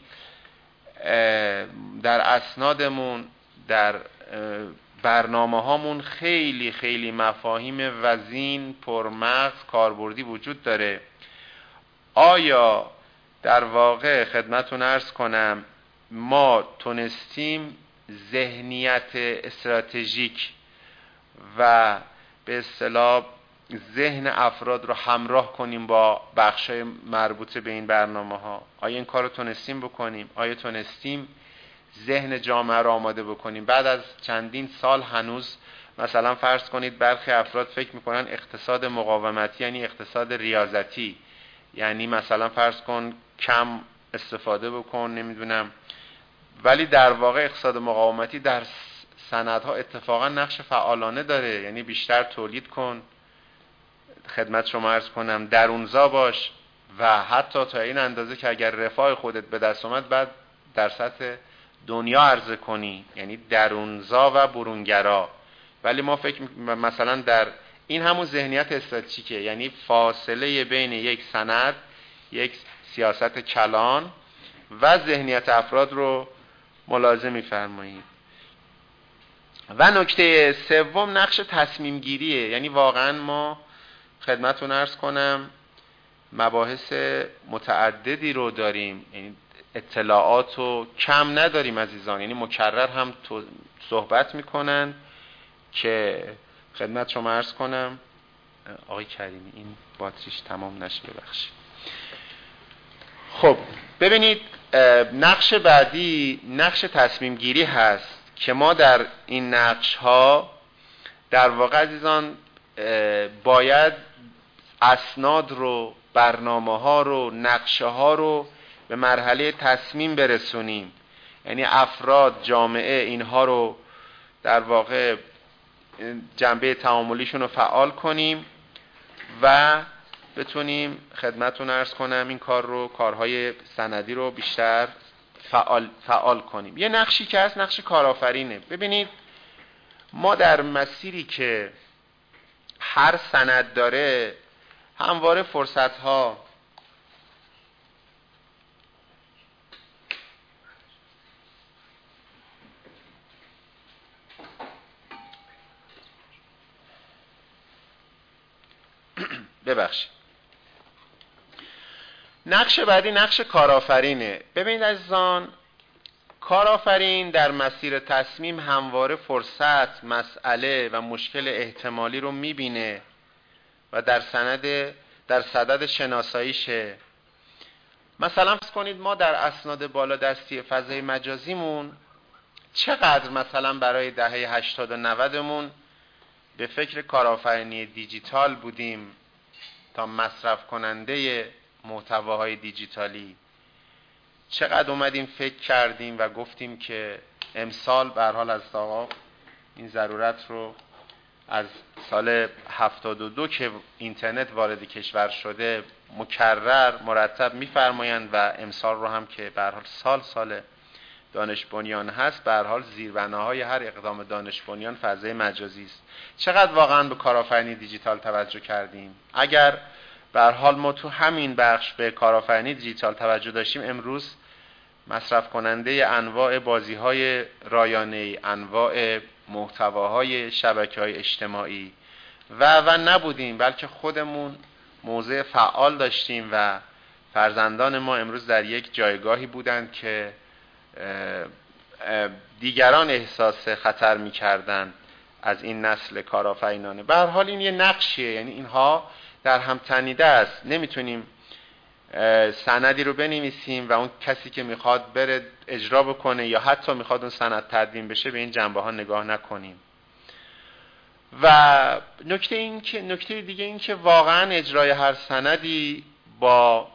در اسنادمون، در برنامه هامون خیلی خیلی مفاهیم وزین، پرمغز، کاربردی وجود داره. آیا در واقع خدمتتون عرض کنم ما تونستیم ذهنیت استراتژیک و به اصطلاح ذهن افراد رو همراه کنیم با بخشای مربوط به این برنامه ها. آیا این کار رو تونستیم بکنیم؟ آیا تونستیم ذهن جامعه رو آماده بکنیم؟ بعد از چندین سال هنوز مثلا فرض کنید برخی افراد فکر میکنن اقتصاد مقاومتی یعنی اقتصاد ریاضتی، یعنی مثلا فرض کن کم استفاده بکن، نمیدونم. ولی در واقع اقتصاد مقاومتی در سندها اتفاقا نقش فعالانه داره، یعنی بیشتر تولید کن، خدمت شما عرض کنم درونزا باش و حتی تا این اندازه که اگر رفاه خودت به دست اومد بعد در سطح دنیا عرضه کنی، یعنی درونزا و برونگرا. ولی ما فکر مثلا در این همون ذهنیت استراتژیکه، یعنی فاصله بین یک سند، یک سیاست کلان و ذهنیت افراد رو ملاحظه می‌فرمایید. و نکته سوم نقش تصمیم گیریه، یعنی واقعا ما خدمتتون عرض کنم مباحث متعددی رو داریم، یعنی اطلاعات رو کم نداریم عزیزان، یعنی مکرر هم صحبت میکنن که خدمت شما عرض کنم. آقای کریمی این باتریش تمام نشه ببخشید. خب ببینید نقش بعدی نقش تصمیم گیری هست که ما در این نقش ها در واقع عزیزان باید اسناد رو، برنامه ها رو، نقشه ها رو به مرحله تصمیم برسونیم، یعنی افراد، جامعه اینها رو در واقع جنبه تعاملیشون رو فعال کنیم و بتونیم خدمتتون عرض کنم این کار رو، کارهای سندی رو بیشتر فعال, فعال کنیم. یه نقشی که هست نقش کارآفرینه. ببینید ما در مسیری که هر سند داره همواره فرصت ها ببخشید. نقش بعدی نقش کارآفرینه. ببینید عزیزان، کارآفرین در مسیر تصمیم همواره فرصت، مسئله و مشکل احتمالی رو میبینه و در سند در صدد شناساییشه. مثلا فرض کنید ما در اسناد بالادستی فضای مجازیمون چقدر مثلا برای دهه هشتاد و نودمون به فکر کارآفرینی دیجیتال بودیم تا مصرف کننده محتواهای دیجیتالی، چقدر اومدیم فکر کردیم و گفتیم که امسال به هر حال از آقا این ضرورت رو از سال هفتاد و دو که اینترنت وارد کشور شده مکرر مرتب میفرمایند و امسال رو هم که به هر حال سال سال دانش بنیان هست، به هر حال زیربناهای هر اقدام دانش بنیان فضای مجازی است. چقدر واقعا به کارآفرینی دیجیتال توجه کردیم؟ اگر به هر حال ما تو همین بخش به کارآفرینی دیجیتال توجه داشتیم، امروز مصرف کننده انواع بازی‌های رایانه‌ای، انواع محتواهای شبکه‌های اجتماعی و و نبودیم، بلکه خودمون موضع فعال داشتیم و فرزندان ما امروز در یک جایگاهی بودند که دیگران احساس خطر می‌کردند از این نسل کارآفرینانه. به هر حال این یه نقشیه، یعنی اینها در هم تنیده است. نمیتونیم سندی رو بنویسیم و اون کسی که میخواد بره اجرا بکنه یا حتی میخواد اون سند تدوین بشه به این جنبه ها نگاه نکنیم. و نکته این که نکته دیگه این که واقعا اجرای هر سندی با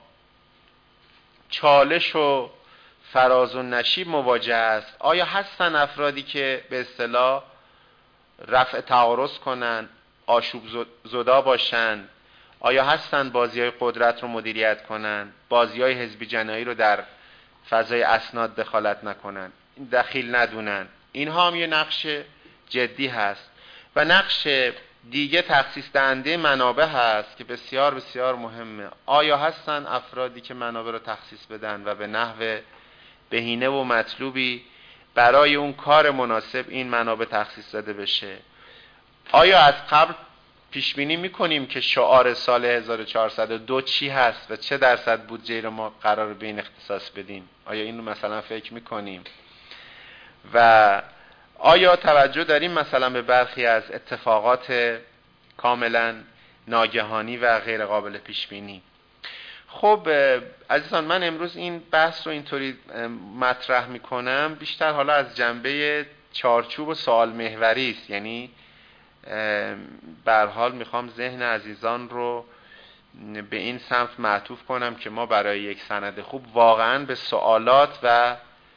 چالش و فراز و نشیب مواجه است. آیا هستن افرادی که به اصطلاح رفع تعارض کنن، آشوب زدا باشن؟ آیا هستن بازی‌های قدرت رو مدیریت کنن، بازی‌های حزبی جنایی رو در فضای اسناد دخالت نکنن، دخیل ندونن؟ اینها هم یه نقش جدی هست. و نقش دیگه تخصیص دهنده منابع هست که بسیار بسیار مهمه. آیا هستن افرادی که منابع رو تخصیص بدن و به نحو بهینه و مطلوبی برای اون کار مناسب این منابع تخصیص داده بشه؟ آیا از قبل پیش بینی میکنیم که شعار سال هزار و چهارصد و دو چی هست و چه درصد بودجه رو ما قرار به این اختصاص بدیم؟ آیا اینو مثلا فکر میکنیم؟ و آیا توجه داریم مثلا به برخی از اتفاقات کاملا ناگهانی و غیر قابل پیش بینی. خب عزیزان، من امروز این بحث رو اینطوری مطرح میکنم بیشتر حالا از جنبه چارچوب و سوال محوری است، یعنی به هر حال میخوام ذهن عزیزان رو به این سمت معطوف کنم که ما برای یک سند خوب واقعا به سوالات و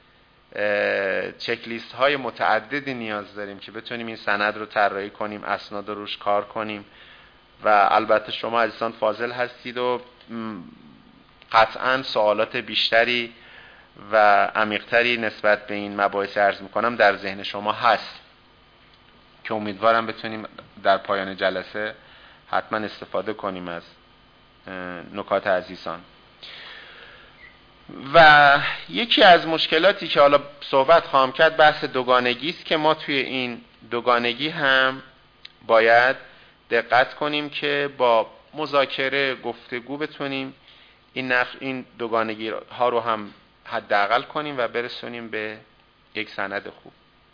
چکلیست های متعددی نیاز داریم که بتونیم این سند رو طراحی کنیم، اسناد رو روش کار کنیم. و البته شما عزیزان فاضل هستید و قطعا سوالات بیشتری و عمیق‌تری نسبت به این مباحث عرض میکنم در ذهن شما هست که امیدوارم بتونیم در پایان جلسه حتما استفاده کنیم از نکات عزیزان. و یکی از مشکلاتی که حالا صحبت خواهم کرد بحث دوگانگی است که ما توی این دوگانگی هم باید دقت کنیم که با مذاکره گفتگو بتونیم این نقش این دوگانگی ها رو هم حداقل کنیم و برسونیم به یک سند خوب.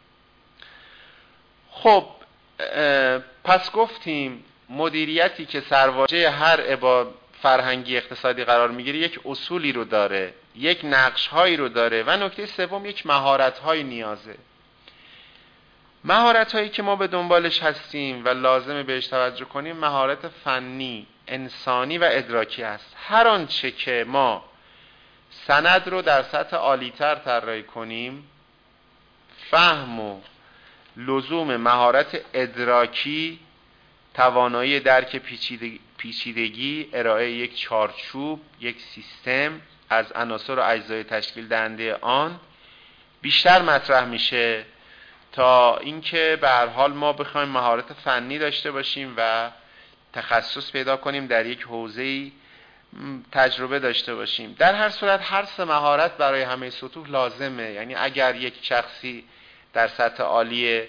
خب پس گفتیم مدیریتی که سرواژه هر ابا فرهنگی اقتصادی قرار میگیره یک اصولی رو داره، یک نقش هایی رو داره و نکته سوم یک مهارت هایی نیازه. مهارت هایی که ما به دنبالش هستیم و لازمه بهش توجه کنیم مهارت فنی، انسانی و ادراکی است. هر آنچه که ما سند رو در سطح عالی‌تر طراحی کنیم، فهم و لزوم مهارت ادراکی، توانایی درک پیچیدگی, پیچیدگی ارائه یک چارچوب، یک سیستم از عناصر و اجزای تشکیل دهنده آن بیشتر مطرح میشه تا اینکه به هر حال ما بخوایم مهارت فنی داشته باشیم و تخصص پیدا کنیم در یک حوزه‌ای تجربه داشته باشیم. در هر صورت هر سه مهارت برای همه سطوح لازمه. یعنی اگر یک شخصی در سطح عالی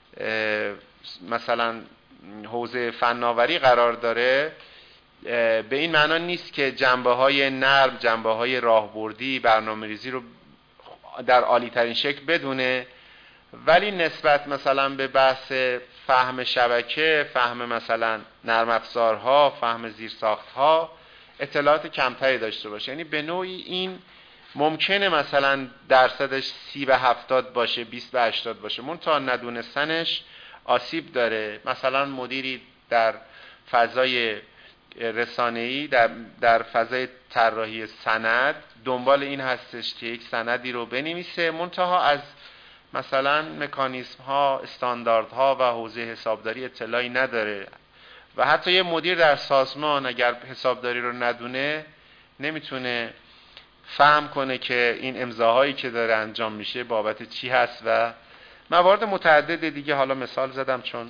مثلا حوزه فناوری قرار داره، به این معنا نیست که جنبه‌های نرم، جنبه‌های راهبردی، برنامه‌ریزی رو در عالی ترین شکل بدونه، ولی نسبت مثلا به بحث فهم شبکه، فهم مثلا نرم افزارها، فهم زیرساختها اطلاعات کمتری داشته باشه. یعنی به نوعی این ممکنه مثلا درصدش سی به هفتاد باشه، بیست به هشتاد باشه، منتها ندونستنش آسیب داره. مثلا مدیری در فضای رسانه‌ای، در, در فضای طراحی سند دنبال این هستش که یک سندی رو بنویسه، منتها از مثلا مکانیزم ها، استاندارد ها و حوزه حسابداری اطلاعی نداره. و حتی یه مدیر در سازمان اگر حسابداری رو ندونه نمیتونه فهم کنه که این امضاهایی که داره انجام میشه بابت چی هست و موارد متعدد دیگه. حالا مثال زدم چون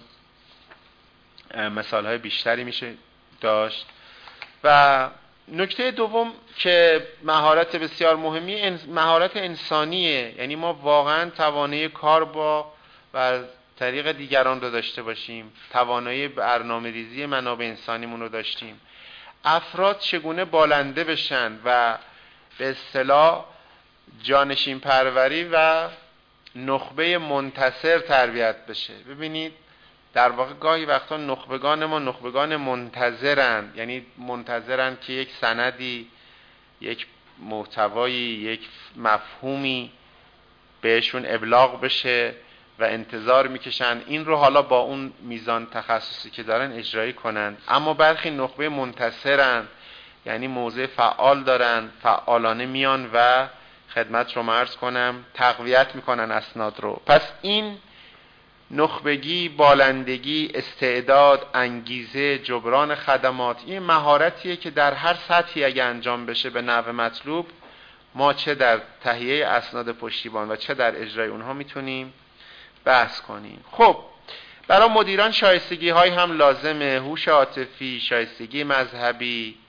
مثال های بیشتری میشه داشت. و نکته دوم که مهارت بسیار مهمی مهارت انسانیه. یعنی ما واقعا توانایی کار با و طریق دیگران رو داشته باشیم، توانایی برنامه ریزی منابع انسانیمون رو داشتیم، افراد چگونه بالنده بشن و به اصطلاح جانشین پروری و نخبه منتصر تربیت بشه. ببینید در واقع گاهی وقتا نخبگان ما نخبگان منتظرن، یعنی منتظرن که یک سندی، یک محتوایی، یک مفهومی بهشون ابلاغ بشه و انتظار میکشن این رو حالا با اون میزان تخصصی که دارن اجرایی کنن. اما برخی نخبه منتصرن، یعنی موضع فعال دارن، فعالانه میان و خدمت رو عرض کنم تقویت میکنن اسناد رو. پس این نخبگی، بالندگی، استعداد، انگیزه، جبران خدمات، این مهارتیه که در هر سطحی اگه انجام بشه به نحو مطلوب، ما چه در تهیه اسناد پشتیبان و چه در اجرای اونها میتونیم بحث کنیم. خب برای مدیران شایستگی های هم لازمه، هوش عاطفی، شایستگی مذهبی،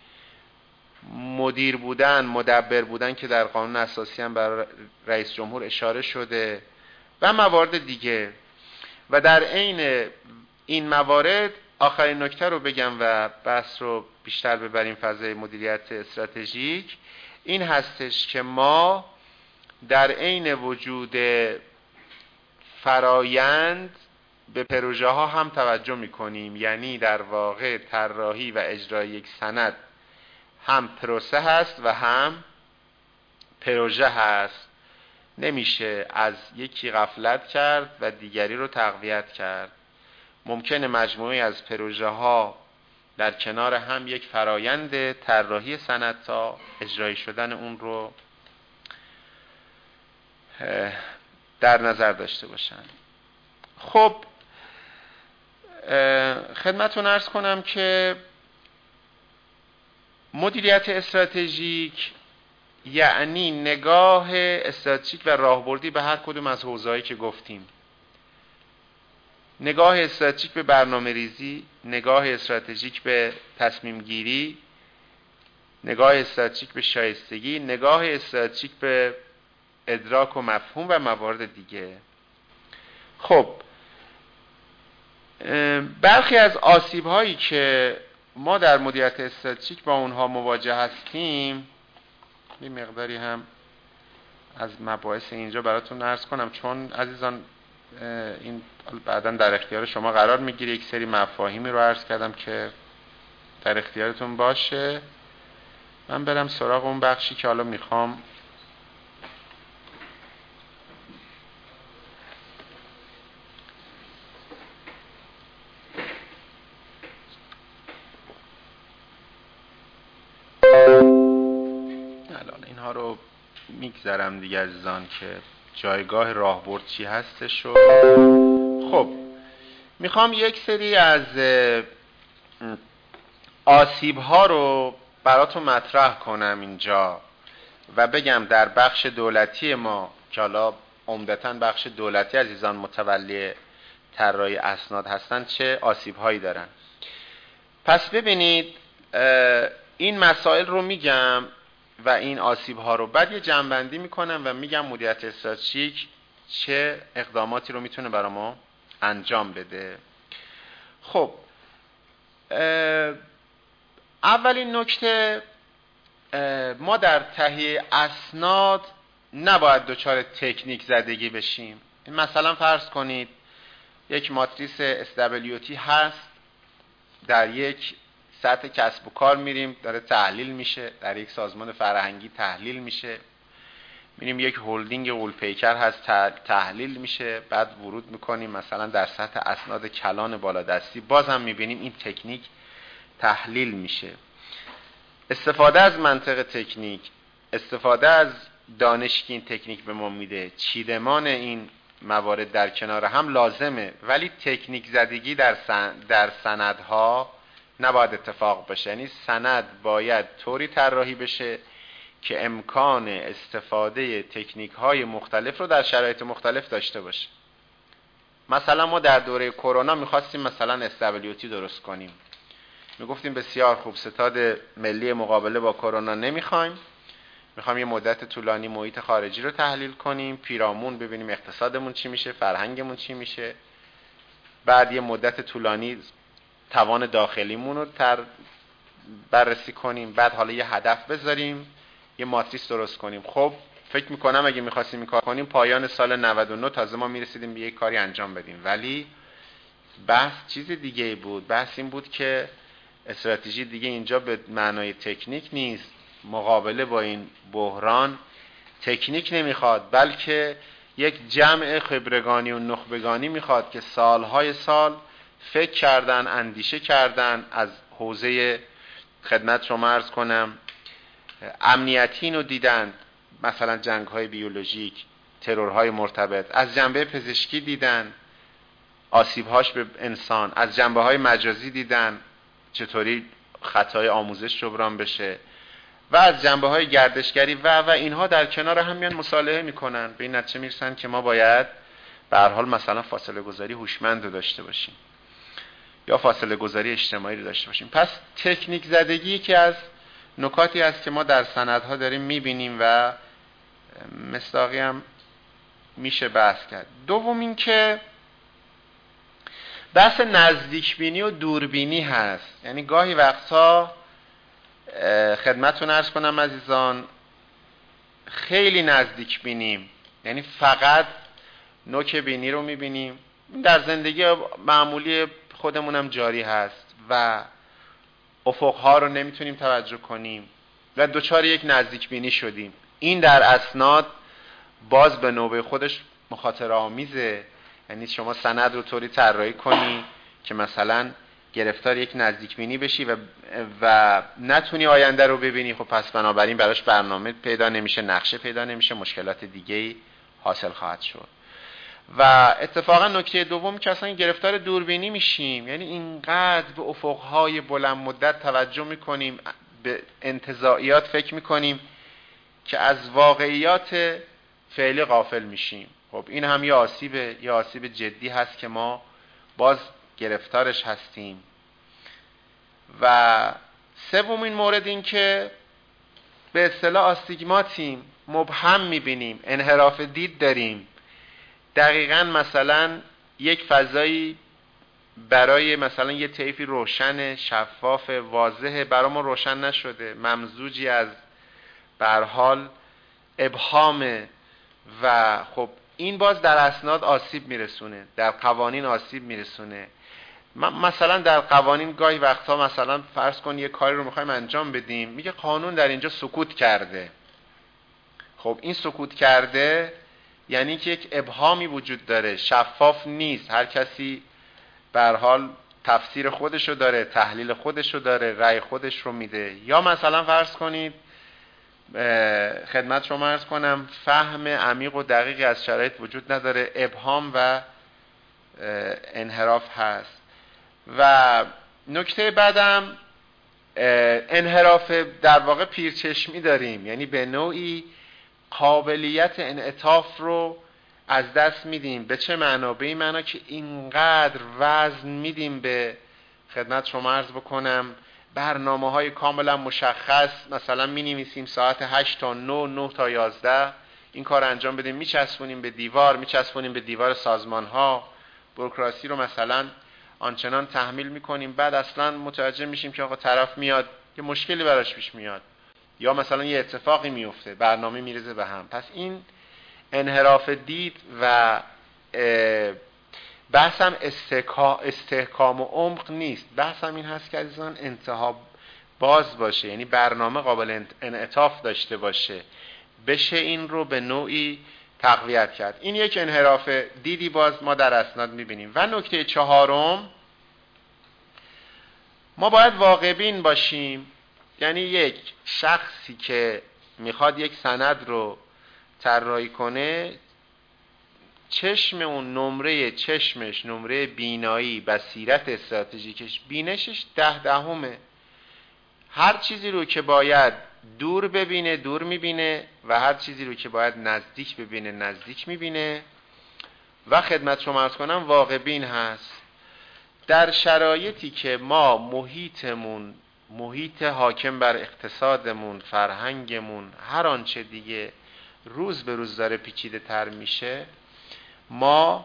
مدیر بودن، مدبر بودن که در قانون اساسی هم برای رئیس جمهور اشاره شده و موارد دیگه. و در عین این موارد آخرین نکته رو بگم و بحث رو بیشتر ببریم فضای مدیریت استراتژیک، این هستش که ما در عین وجود فرایند به پروژه ها هم توجه میکنیم، یعنی در واقع طراحی و اجرای یک سند هم پروسه هست و هم پروژه هست. نمیشه از یکی غفلت کرد و دیگری رو تقویت کرد. ممکنه مجموعی از پروژه ها در کنار هم یک فرایند طراحی سند تا اجرایی شدن اون رو در نظر داشته باشن. خب خدمتتون عرض کنم که مدیریت استراتژیک یعنی نگاه استراتژیک و راهبردی به هر کدوم از حوزه‌هایی که گفتیم. نگاه استراتژیک به برنامه ریزی، نگاه استراتژیک به تصمیم گیری، نگاه استراتژیک به شایستگی، نگاه استراتژیک به ادراک و مفهوم و موارد دیگه. خب برخی از آسیب هایی که ما در مدیریت استراتژیک با اونها مواجه هستیم، یه مقداری هم از مباحث اینجا براتون عرض کنم، چون عزیزان این بعداً در اختیار شما قرار میگیره. یک سری مفاهیمی رو عرض کردم که در اختیارتون باشه. من برم سراغ اون بخشی که حالا میخوام الان اینها رو میگذرم دیگه عزیزان که جایگاه راهبرد چی هستش. و خب میخوام یک سری از آسیب ها رو براتون مطرح کنم اینجا و بگم در بخش دولتی ما که حالا عمدتاً بخش دولتی عزیزان متولی طراحی اسناد هستن چه آسیب هایی دارن. پس ببینید این مسائل رو میگم و این آسیب ها رو بعد یه جمع‌بندی میکنم و میگم مدیریت استراتژیک چه اقداماتی رو میتونه برای ما انجام بده. خب اولین نکته، ما در تهیه اسناد نباید دچار تکنیک زدگی بشیم. مثلا فرض کنید یک ماتریس اس دبلیو تی هست، در یک سطح کسب و کار میریم داره تحلیل میشه، در یک سازمان فرهنگی تحلیل میشه، میریم یک هلدینگ غول‌پیکر هست تحلیل میشه، بعد ورود میکنیم مثلا در سطح اسناد کلان بالادستی، باز هم میبینیم این تکنیک تحلیل میشه. استفاده از منطق تکنیک، استفاده از دانشی که این تکنیک به ما میده، چیدمان این موارد در کنار هم لازمه، ولی تکنیک زدگی در سن در سندها نباید اتفاق بشه. یعنی سند باید طوری طراحی بشه که امکان استفاده تکنیک های مختلف رو در شرایط مختلف داشته باشه. مثلا ما در دوره کرونا میخواستیم مثلا اس دبلیو تی درست کنیم، میگفتیم بسیار خوب، ستاد ملی مقابله با کرونا نمیخوایم، میخوایم یه مدت طولانی محیط خارجی رو تحلیل کنیم، پیرامون ببینیم اقتصادمون چی میشه، فرهنگمون چی میشه، بعد یه مدت طولانی توان داخلیمون رو تر بررسی کنیم، بعد حالا یه هدف بذاریم، یه ماتریس درست کنیم. خب فکر میکنم اگه میخواستیم این کار کنیم پایان سال نود و نه تازه ما میرسیدیم به یه کاری انجام بدیم. ولی بحث چیز دیگه بود، بحث این بود که استراتژی دیگه اینجا به معنای تکنیک نیست، مقابله با این بحران تکنیک نمیخواد، بلکه یک جمع خبرگانی و نخبگانی میخواد که سالهای سال فکر کردن، اندیشه کردن، از حوزه خدمت شما عرض کنم امنیتی اینو دیدن، مثلا جنگ‌های بیولوژیک، ترورهای مرتبط، از جنبه پزشکی دیدن آسیب‌هاش به انسان، از جنبه‌های مجازی دیدن چطوری خطای آموزش جبران بشه، و از جنبه‌های گردشگری و و اینها در کنار هم میان مصالحه میکنن، به این نتیجه میرسن که ما باید به هر حال مثلا فاصله گذاری هوشمند رو داشته باشیم یا فاصله گذاری اجتماعی رو داشته باشیم. پس تکنیک زدگی که از نکاتی است که ما در سندها داریم میبینیم و مصداقی هم میشه بحث کرد. دوم این که بحث نزدیک بینی و دوربینی هست. یعنی گاهی وقتا خدمتتون عرض کنم عزیزان خیلی نزدیک بینیم، یعنی فقط نوک بینی رو میبینیم، در زندگی معمولی خودمونم جاری هست و افقها رو نمیتونیم توجه کنیم و دوچار یک نزدیک بینی شدیم. این در اسناد باز به نوبه خودش مخاطره آمیزه. یعنی شما سند رو طوری طراحی کنی که مثلا گرفتار یک نزدیک بینی بشی و و نتونی آینده رو ببینی، خب پس بنابراین براش برنامه پیدا نمیشه، نقشه پیدا نمیشه، مشکلات دیگه‌ای حاصل خواهد شد. و اتفاقا نکته دوم که اصلا گرفتار دوربینی میشیم، یعنی اینقدر به افقهای بلند مدت توجه میکنیم، به انتزاعیات فکر میکنیم که از واقعیات فعلی غافل میشیم. خب این هم یه آسیب یه آسیب جدی هست که ما باز گرفتارش هستیم. و سومین مورد این که به اصطلاح آستیگماتیم، مبهم میبینیم، انحراف دید داریم. دقیقاً مثلا یک فضایی برای مثلا یه طیفی روشن، شفاف، واضحه برای ما روشن نشده، ممزوجی از به هر حال ابهامه و خب این باز در اسناد آسیب میرسونه، در قوانین آسیب میرسونه. مثلا در قوانین گاهی وقتا مثلا فرض کن یه کاری رو میخوایم انجام بدیم، میگه قانون در اینجا سکوت کرده. خب این سکوت کرده یعنی که یک ابهامی وجود داره، شفاف نیست، هر کسی به هر حال تفسیر خودشو داره، تحلیل خودشو داره، رأی خودش رو میده. یا مثلا فرض کنید خدمت شما عرض کنم فهم عمیق و دقیقی از شرایط وجود نداره، ابهام و انحراف هست. و نکته بعدم انحراف در واقع پیرچشمی داریم، یعنی به نوعی قابلیت انعطاف رو از دست میدیم. به چه معنا؟ به این معنا که اینقدر وزن میدیم به خدمت شما عرض بکنم برنامه های کاملا مشخص، مثلا می نویسیم ساعت هشت تا نه، نه تا یازده این کار انجام بدیم، میچسبونیم به دیوار، میچسبونیم به دیوار سازمان ها، بوروکراسی رو مثلا آنچنان تحمیل میکنیم، بعد اصلا متوجه میشیم که آقا طرف میاد یه مشکلی براش پیش میاد یا مثلا یه اتفاقی میفته، برنامه میریزه به هم. پس این انحراف دید و بحثم استحکام و عمق نیست، بحثم این هست که عزیزان انتها باز باشه، یعنی برنامه قابل انعطاف داشته باشه، بشه این رو به نوعی تقویت کرد. این یک انحراف دیدی باز ما در اسناد میبینیم. و نکته چهارم، ما باید واقع بین باشیم. یعنی یک شخصی که میخواد یک سند رو طراحی کنه، چشم اون، نمره چشمش، نمره بینایی، بصیرت استراتژیکش، بینشش ده دهمه. هر چیزی رو که باید دور ببینه دور میبینه و هر چیزی رو که باید نزدیک ببینه نزدیک میبینه و خدمت شما عرض کنم واقع بین هست. در شرایطی که ما محیطمون، محیط حاکم بر اقتصادمون، فرهنگمون، هر آنچه دیگه روز به روز داره پیچیده تر میشه، ما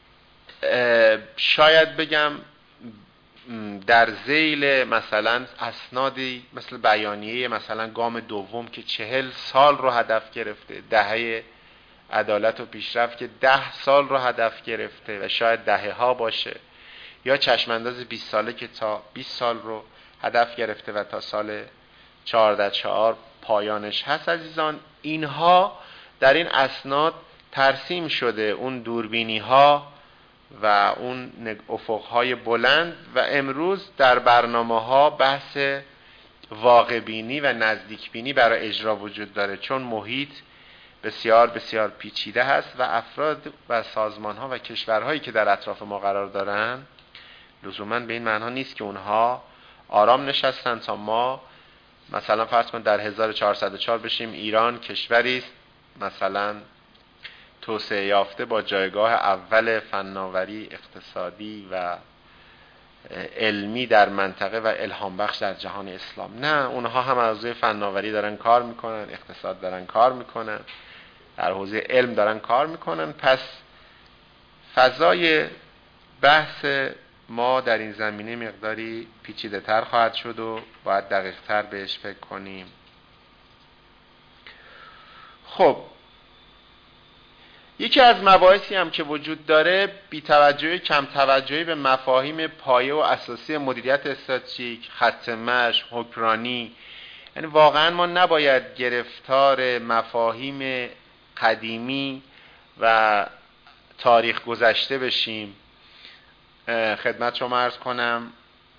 شاید بگم در ذیل مثلا اسنادی مثل بیانیه مثلا گام دوم که چهل سال رو هدف گرفته، دهه عدالت و پیشرفت که ده سال رو هدف گرفته و شاید دهه ها باشه، یا چشمانداز بیست ساله که تا بیست سال رو هدف گرفته و تا سال چهارده چهار پایانش هست. عزیزان اینها در این اسناد ترسیم شده، اون دوربینی ها و اون افقهای بلند، و امروز در برنامه ها بحث واقع بینی و نزدیک بینی برای اجرا وجود داره، چون محیط بسیار بسیار پیچیده هست و افراد و سازمان ها و کشورهایی که در اطراف ما قرار دارن لزوما به این معنی نیست که اونها آرام نشستن تا ما مثلا فرض کن در هزار و چهارصد و چهار بشیم ایران کشوری است مثلا توسعه یافته با جایگاه اول فناوری، اقتصادی و علمی در منطقه و الهام بخش در جهان اسلام. نه، اونها هم از حوزه فناوری دارن کار میکنن، اقتصاد دارن کار میکنن، در حوزه علم دارن کار میکنن. پس فضای بحث ما در این زمینه مقداری پیچیده تر خواهد شد و باید دقیق تر بهش فکر کنیم. خب یکی از مباحثی هم که وجود داره بی‌توجهی، کم توجهی به مفاهیم پایه و اساسی مدیریت استراتژیک، خط مشی، حکمرانی. یعنی واقعا ما نباید گرفتار مفاهیم قدیمی و تاریخ گذشته بشیم. خدمت شما عرض کنم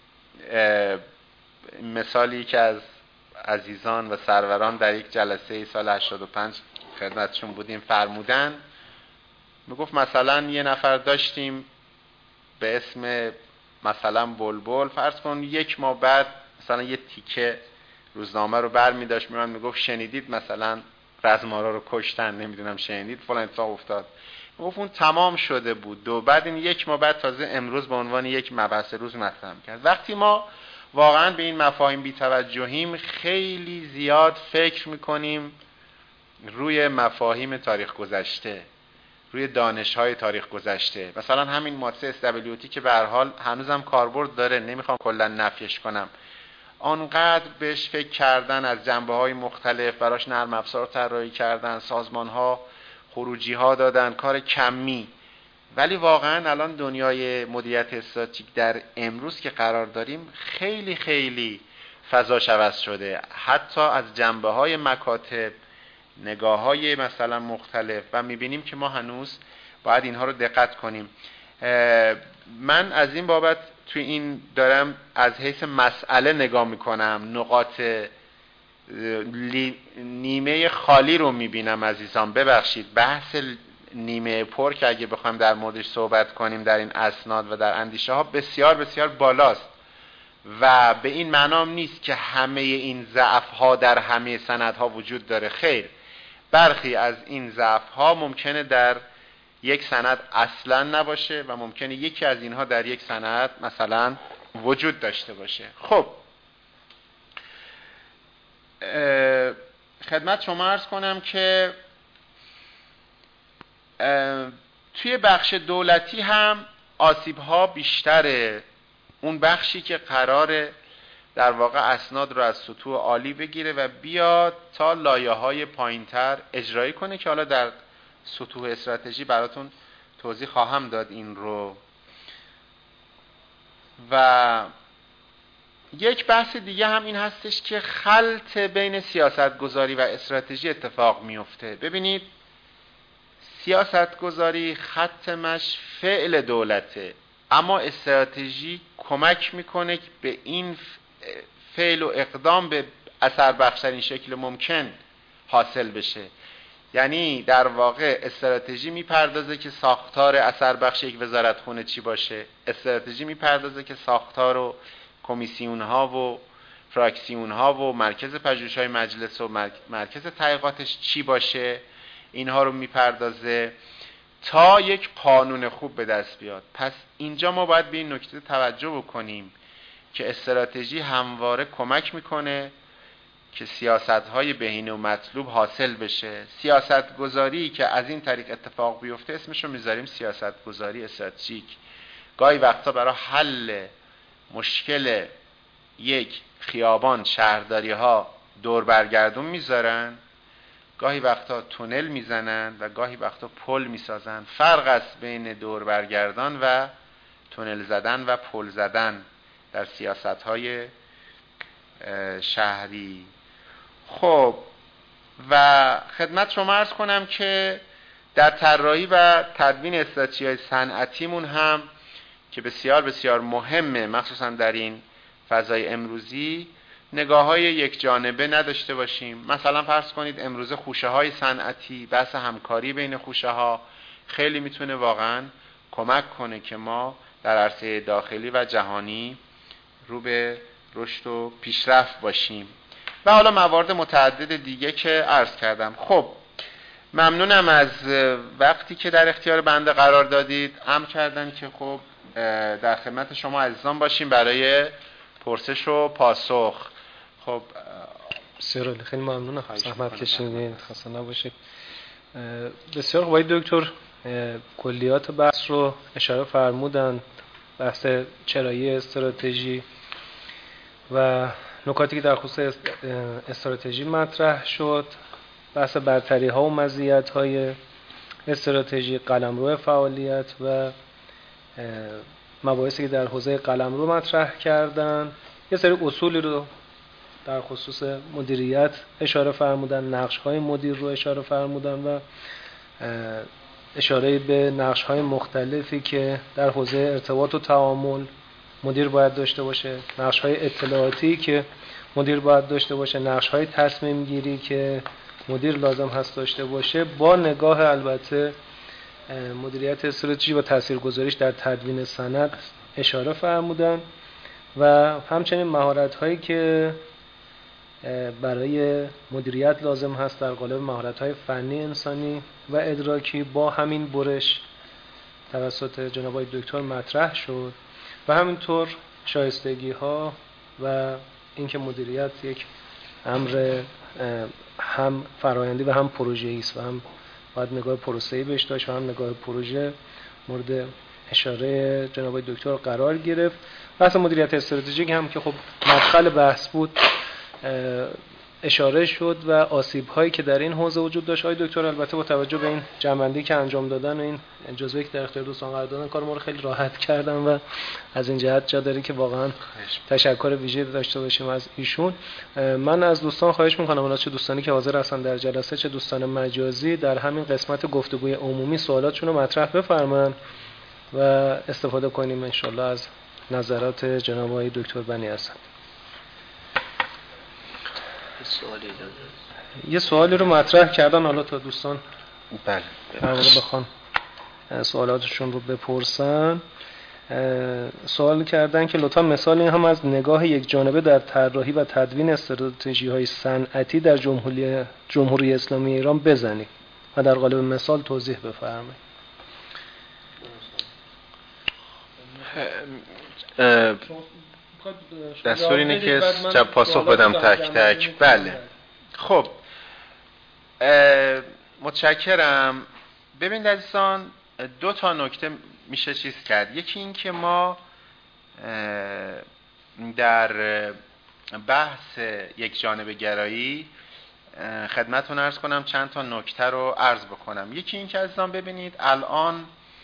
مثالی که از عزیزان و سروران در یک جلسه سال هشتاد و پنج خدمتشون بودیم فرمودن، میگفت مثلا یه نفر داشتیم به اسم مثلا بلبل، فرض کن یک ماه بعد مثلا یه تیکه روزنامه رو بر می داشت میرون میگفت شنیدید مثلا رزمارا رو کشتن، نمیدونم شنیدید فلان اتفاق افتاد، میگفت اون تمام شده بود و بعد این یک ماه بعد تازه امروز به عنوان یک مبحث روز مطرح کرد. وقتی ما واقعا به این مفاهیم بی‌توجهیم خیلی زیاد فکر میکنیم روی مفاهیم تاریخ گذشته، روی دانش‌های تاریخ گذشته. مثلا همین ماده اس دبلیو تی که به هر حال هنوزم کاربرد داره، نمیخوام کلا نفیش کنم، آنقدر بهش فکر کردن، از جنبه‌های مختلف براش نرم افزار طراحی کردن، سازمان‌ها خروجی‌ها دادن، کار کمی. ولی واقعا الان دنیای مدیریت استراتژیک در امروز که قرار داریم خیلی خیلی فضاش عوض شده، حتی از جنبه‌های مکاتب، نگاه‌های مثلا مختلف، و می‌بینیم که ما هنوز باید اینها رو دقت کنیم. من از این بابت توی این دارم از حیث مسئله نگاه میکنم، نقاط نیمه خالی رو میبینم عزیزان. ببخشید بحث نیمه پر که اگه بخوایم در موردش صحبت کنیم در این اسناد و در اندیشه ها بسیار بسیار بالاست و به این معنام نیست که همه این ضعف ها در همه سند ها وجود داره. خیر، برخی از این ضعف ها ممکنه در یک سند اصلا نباشه و ممکنه یکی از اینها در یک سند مثلا وجود داشته باشه. خب خدمت شما عرض کنم که توی بخش دولتی هم آسیب ها بیشتره. اون بخشی که قراره در واقع اسناد رو از سطوح عالی بگیره و بیاد تا لایه های پایین تر اجرایی کنه که حالا در سطوح استراتژی براتون توضیح خواهم داد این رو. و یک بحث دیگه هم این هستش که خلط بین سیاست گذاری و استراتژی اتفاق میفته. ببینید سیاست گذاری خط مش فعل دولته، اما استراتژی کمک میکنه که به این فعل و اقدام به اثر بخشترین شکل ممکن حاصل بشه. یعنی در واقع استراتژی میپردازه که ساختار اثر بخش یک وزارتخونه چی باشه، استراتژی میپردازه که ساختار و کمیسیون ها و فراکسیون ها و مرکز پژوهش های مجلس و مرکز تحقیقاتش چی باشه، اینها رو میپردازه تا یک قانون خوب به دست بیاد. پس اینجا ما باید به این نکته توجه بکنیم که استراتژی همواره کمک میکنه که سیاست‌های بهینه و مطلوب حاصل بشه. سیاست گذاری که از این طریق اتفاق بیفته اسمشو میذاریم سیاست گذاری استراتژیک. گاهی وقتا برای حل مشکل یک خیابان شهرداری ها دور برگردون میذارن، گاهی وقتا تونل میزنن و گاهی وقتا پل میسازن. فرق است بین دور برگردان و تونل زدن و پل زدن در سیاست‌های شهری. خب و خدمت شما عرض کنم که در طراحی و تدوین استراتژی‌های صنعتیمون هم که بسیار بسیار مهمه، مخصوصا در این فضای امروزی، نگاه‌های یک جانبه نداشته باشیم. مثلا فرض کنید امروزه خوشه‌های صنعتی، بحث همکاری بین خوشه‌ها خیلی میتونه واقعا کمک کنه که ما در عرصه داخلی و جهانی رو به رشد و پیشرفت باشیم. و حالا موارد متعدد دیگه که عرض کردم. خب ممنونم از وقتی که در اختیار بنده قرار دادید. امر کردن که خب در خدمت شما عزیزان باشیم برای پرسش و پاسخ. خب بسیار خیلی ممنونم، زحمت کشیدید، خسته نباشید. بسیار خوب دکتر، کلیات بحث رو اشاره فرمودن، بحث چرایی استراتژی و نکاتی که در خصوص استراتژی مطرح شد، بحث برتری ها و مزیت های استراتژی قلمرو فعالیت و مباحثی که در حوزه قلمرو مطرح کردن. یه سری اصولی رو در خصوص مدیریت اشاره فرمودن، نقش‌های مدیر رو اشاره فرمودن و اشاره به نقش‌های مختلفی که در حوزه ارتباط و تعامل مدیر باید داشته باشه، نقش‌های اطلاعاتی که مدیر باید داشته باشه، نقش‌های تصمیم گیری که مدیر لازم هست داشته باشه، با نگاه البته مدیریت استراتژی و تاثیرگذاریش در تدوین سند اشاره فرمودن و همچنین مهارت‌هایی که برای مدیریت لازم هست در قالب مهارت‌های فنی، انسانی و ادراکی با همین برش توسط جناب آقای دکتر مطرح شد و همینطور شایستگی‌ها و اینکه مدیریت یک امر هم فرآیندی و هم پروژه‌ای است و هم باید نگاه پروسه‌ای بهش داشت و هم نگاه پروژه مورد اشاره جناب آقای دکتر قرار گرفت. بحث مدیریت استراتژیک هم که خب مدخل بحث بود اشاره شد و آسیب‌هایی که در این حوزه وجود داشت. آقای دکتر البته با توجه به این جمع‌بندی که انجام دادن و این جزوه‌ای که در اختیار دوستان قرار دادن کار ما رو خیلی راحت کردن و از این جهت جا داره که واقعا تشکر ویژه داشته باشیم از ایشون. من از دوستان خواهش می‌کنم اونا چه دوستانی که حاضر هستن در جلسه چه دوستان مجازی در همین قسمت گفتگوی عمومی سوالاتشون رو مطرح بفرمایند و استفاده کنیم ان شاءالله از نظرات جناب آقای دکتر بنی حسن. سوالی یه سوالی رو مطرح کردن، حالا تا دوستان بله در واقع بخوان سوالاتشون رو بپرسن. سوال کردن که لطفا مثالی هم از نگاه یک جانبه در طراحی و تدوین استراتژی‌های صنعتی در جمهوری جمهوری اسلامی ایران بزنید و در قالب مثال توضیح بفرمایید. دستور اینه که جب پاسخ بدم تک تک. بله خب متشکرم. ببینید عزیزان، دو تا نکته میشه چیز کرد. یکی این که ما در بحث یک جانبه گرایی خدمتتون عرض کنم چند تا نکته رو عرض بکنم. یکی این که عزیزان ببینید الان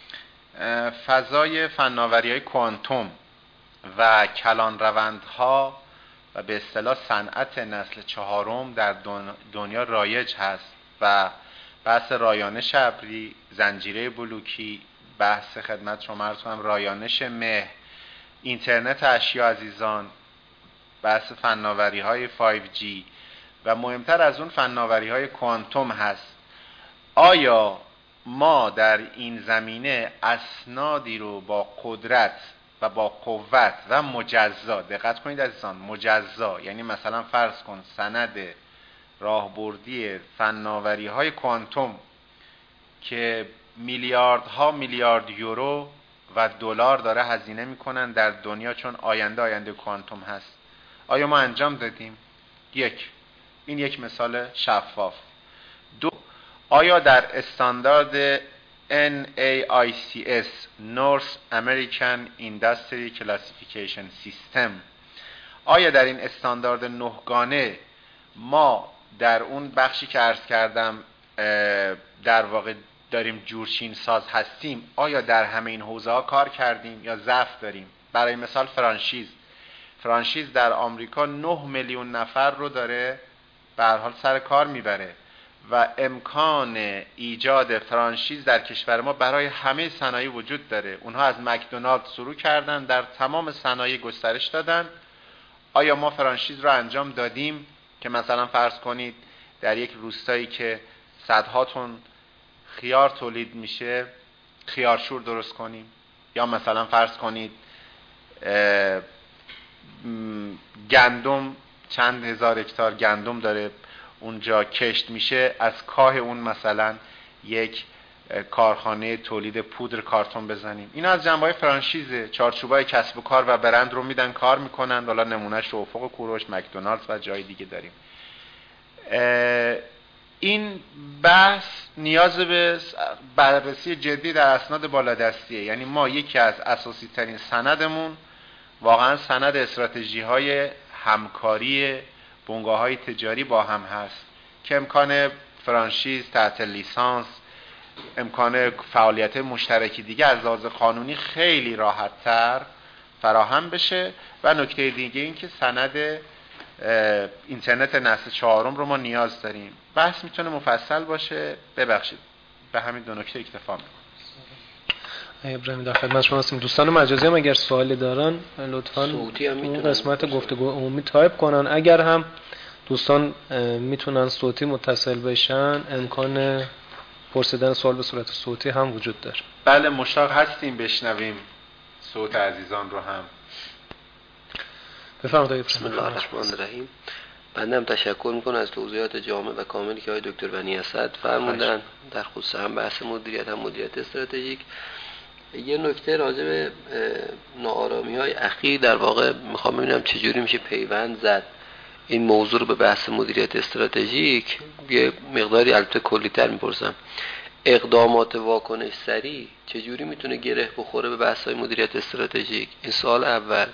فضای فناوری‌های کوانتوم و کلان روندها و به اصطلاح صنعت نسل چهارم در دنیا رایج هست و بحث رایانش ابری، زنجیره بلوکی، بحث خدمت شما عرض کنم رایانش مه، اینترنت اشیا عزیزان، بحث فناوری‌های فایو جی و مهمتر از اون فناوری‌های کوانتوم هست. آیا ما در این زمینه اسنادی رو با قدرت و با قوت و مجزا، دقت کنید عزیزان، مجزا یعنی مثلا فرض کن سند راهبردی فناوری های کوانتوم که میلیاردها میلیارد یورو و دلار داره هزینه میکنن در دنیا چون آینده آینده کوانتوم هست، آیا ما انجام دادیم؟ یک، این یک مثال شفاف. دو، آیا در استاندارد ان ای آی سی اس North American Industry Classification System آیا در این استاندارد نهگانه ما در اون بخشی که عرض کردم در واقع داریم جورچین ساز هستیم، آیا در همه این حوزه ها کار کردیم یا ضعف داریم؟ برای مثال فرانشیز فرانشیز در آمریکا نه میلیون نفر رو داره به هر حال سر کار میبره و امکان ایجاد فرانشیز در کشور ما برای همه صنایع وجود داره. اونها از مکدونالد شروع کردن، در تمام صنایع گسترش دادن. آیا ما فرانشیز رو انجام دادیم که مثلا فرض کنید در یک روستایی که صدها تن خیار تولید میشه خیارشور درست کنیم؟ یا مثلا فرض کنید گندم چند هزار هکتار گندم داره اونجا کشت میشه، از کاه اون مثلا یک کارخانه تولید پودر کارتون بزنیم؟ اینا از جنبه‌های فرانشیزه، چارچوبای کسب و کار و برند رو میدن کار میکنن. حالا نمونهش رو افق کوروش، مکدونالدز و جای دیگه داریم. این بحث نیاز به بررسی جدی در اسناد بالادستیه. یعنی ما یکی از اساسی ترین سندمون واقعا سند استراتژی های همکاری بنگاه‌های تجاری با هم هست که امکان فرانشیز، تحت لیسانس امکان فعالیت مشترکی دیگه از لحاظ قانونی خیلی راحت‌تر فراهم بشه. و نکته دیگه این که سند اینترنت نسل چهارم رو ما نیاز داریم. بحث میتونه مفصل باشه، ببخشید به همین دو نکته اکتفا میکنم. ابراهیم در خدمت شما هستیم. دوستان مجازی هم اگر سوالی دارن لطفاً اون قسمت گفتگو عمومی تایپ کنن. اگر هم دوستان میتونن صوتی متصل بشن امکان پرسیدن سوال به صورت صوتی هم وجود داره. بله مشتاق هستیم بشنویم صوت عزیزان رو هم. بفرمایید. بسم الله الرحمن الرحیم. بنده هم تشکر میکنم از توضیحات جامع و کاملی که آقای دکتر بنی اسد فرمودن در خصوص هم بحث مدیریت هم مدیریت استراتژیک. یه نکته راجع به ناآرامی های اخیر در واقع میخوام ببینم چجوری میشه پیوند زد این موضوع رو به بحث مدیریت استراتژیک. یه مقداری البته کلی‌تر میپرسم، اقدامات واکنش سریع چجوری میتونه گره بخوره به بحث های مدیریت استراتژیک؟ این سوال اول.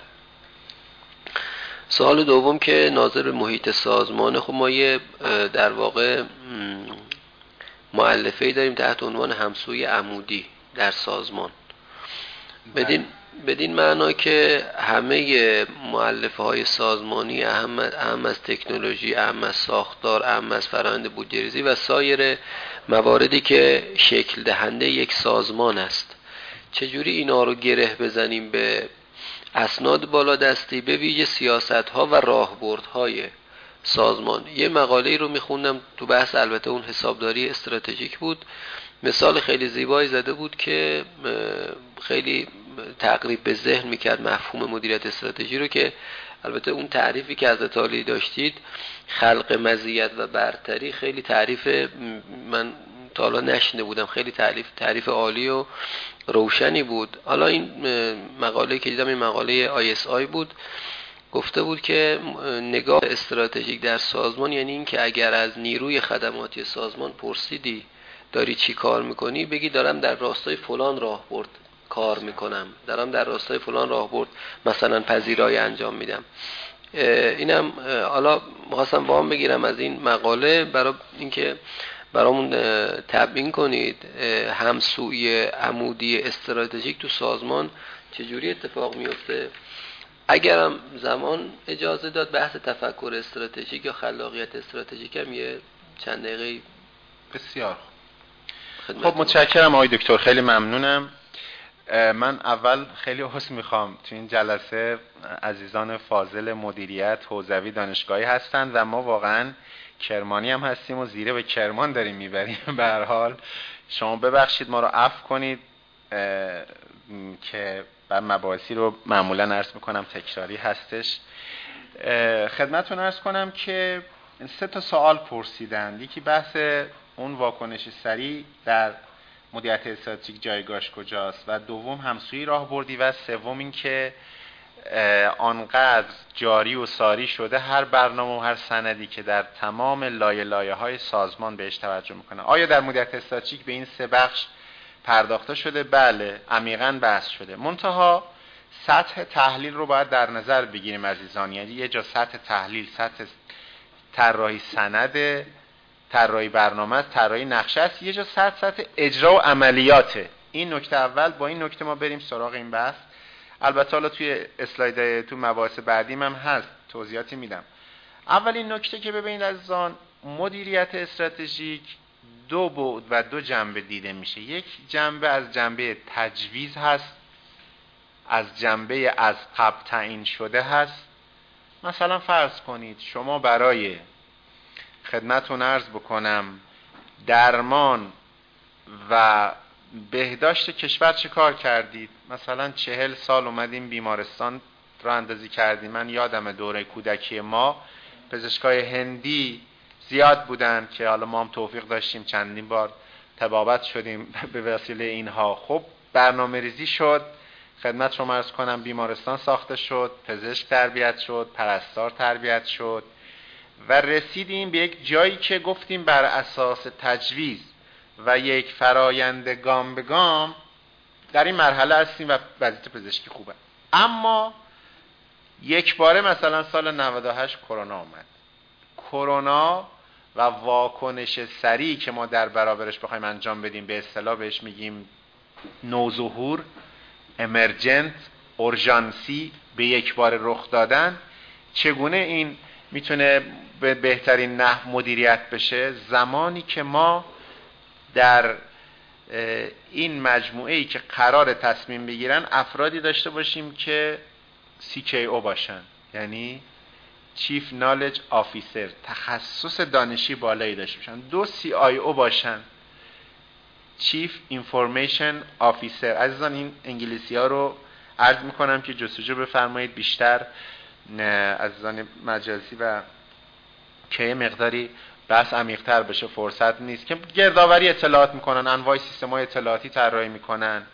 سوال دوم که ناظر به محیط سازمانه، خب ما یه در واقع مؤلفه‌ای داریم تحت عنوان همسوی عمودی در سازمان. بدین بدین معنا که همه مؤلفه های سازمانی اهم, اهم از تکنولوژی، اهم از ساختار، اهم از فرآیند بودجه‌ریزی و سایر مواردی که شکل دهنده یک سازمان است، چجوری اینا رو گره بزنیم به اسناد بالادستی، به ویژه سیاست‌ها و راهبردهای سازمان. یه مقاله رو میخوندم تو بحث، البته اون حسابداری استراتژیک بود، مثال خیلی زیبایی زده بود که خیلی تقریب به ذهن میکرد مفهوم مدیریت استراتژی رو، که البته اون تعریفی که از عالی داشتید خلق مزیت و برتری خیلی تعریف من تا حالا نشنیده بودم، خیلی تعریف تعریف عالی و روشنی بود. حالا این مقاله که دیدم این مقاله آی اس آی بود، گفته بود که نگاه استراتژیک در سازمان یعنی این که اگر از نیروی خدماتی سازمان پرسیدی داری چی کار میکنی، بگی دارم در راستای فلان راهبرد کار میکنم، دارم در راستای فلان راهبرد مثلا پذیرایی انجام میدم. اینم حالا می‌خواستم وام بگیرم از این مقاله برای اینکه برامون تبیین کنید همسویی عمودی استراتژیک تو سازمان چجوری اتفاق میفته. اگرم زمان اجازه داد بحث تفکر استراتژیک یا خلاقیت استراتژیک هم یه چند دقیقه. بسیار خب متشکرم آقای دکتر، خیلی ممنونم. من اول خیلی عذر میخوام، تو این جلسه عزیزان فاضل مدیریت حوزوی دانشگاهی هستند و ما واقعا کرمانی هم هستیم و زیره به کرمان داریم میبریم. به هر حال شما ببخشید ما رو عفو کنید که بر مباحثی رو معمولا عرض میکنم تکراری هستش. خدمتتون عرض کنم که سه تا سوال پرسیدن، یکی بحث اون واکنش سریع در مدیریت استراتژیک جایگاهش کجاست، و دوم همسویی راهبردی، و سوم این که آنقدر جاری و ساری شده هر برنامه و هر سندی که در تمام لایه لایه های سازمان بهش توجه میکنه. آیا در مدیریت استراتژیک به این سه بخش پرداخته شده؟ بله، عمیقاً بحث شده. منتها سطح تحلیل رو باید در نظر بگیریم عزیزان. یعنی یه جا سطح تحلیل سطح طراحی سند، طراحی برنامه است، طراحی نقشه است، یه جا سطح سطح اجرا و عملیاته. این نکته اول. با این نکته ما بریم سراغ این بحث. البته حالا توی اسلاید تو مباحث بعدیم هم هست توضیحاتی میدم. اولین نکته که ببینید عزیزان، مدیریت استراتژیک دو بعد و دو جنبه دیده میشه. یک جنبه از جنبه تجویز هست، از جنبه از قبل تعیین شده هست. مثلا فرض کنید شما برای خدمتتون عرض بکنم درمان و بهداشت کشور چه کار کردید؟ مثلا چهل سال اومدیم بیمارستان را اندازی کردیم. من یادم دوره کودکی ما پزشکای هندی زیاد بودن که حالا ما هم توفیق داشتیم چندین بار طبابت شدیم به وسیله اینها. خب برنامه ریزی شد، خدمت شما عرض کنم بیمارستان ساخته شد، پزشک تربیت شد، پرستار تربیت شد و رسیدیم به یک جایی که گفتیم بر اساس تجویز و یک فرایند گام به گام در این مرحله هستیم و وضعیت پزشکی خوبه. اما یک باره مثلا سال نود و هشت کرونا اومد. کرونا و واکنش سریع که ما در برابرش بخوایم انجام بدیم، به اصطلاح بهش میگیم نوظهور، امرجنت، اورژانسی، به یک بار رخ دادن. چگونه این میتونه به بهترین نحو مدیریت بشه؟ زمانی که ما در این مجموعه‌ای که قرار تصمیم بگیرن افرادی داشته باشیم که سی کی او باشن، یعنی Chief Knowledge Officer، تخصص دانشی بالایی داشته باشن. دو سی آی او باشن، Chief Information Officer. عزیزان این انگلیسی ها رو عرض میکنم که جستجو بفرمایید بیشتر، عزیزان مجازی، و که مقداری بحث عمیق‌تر بشه فرصت نیست، که گردآوری اطلاعات میکنن، انواع سیستم‌های اطلاعاتی طراحی میکنن.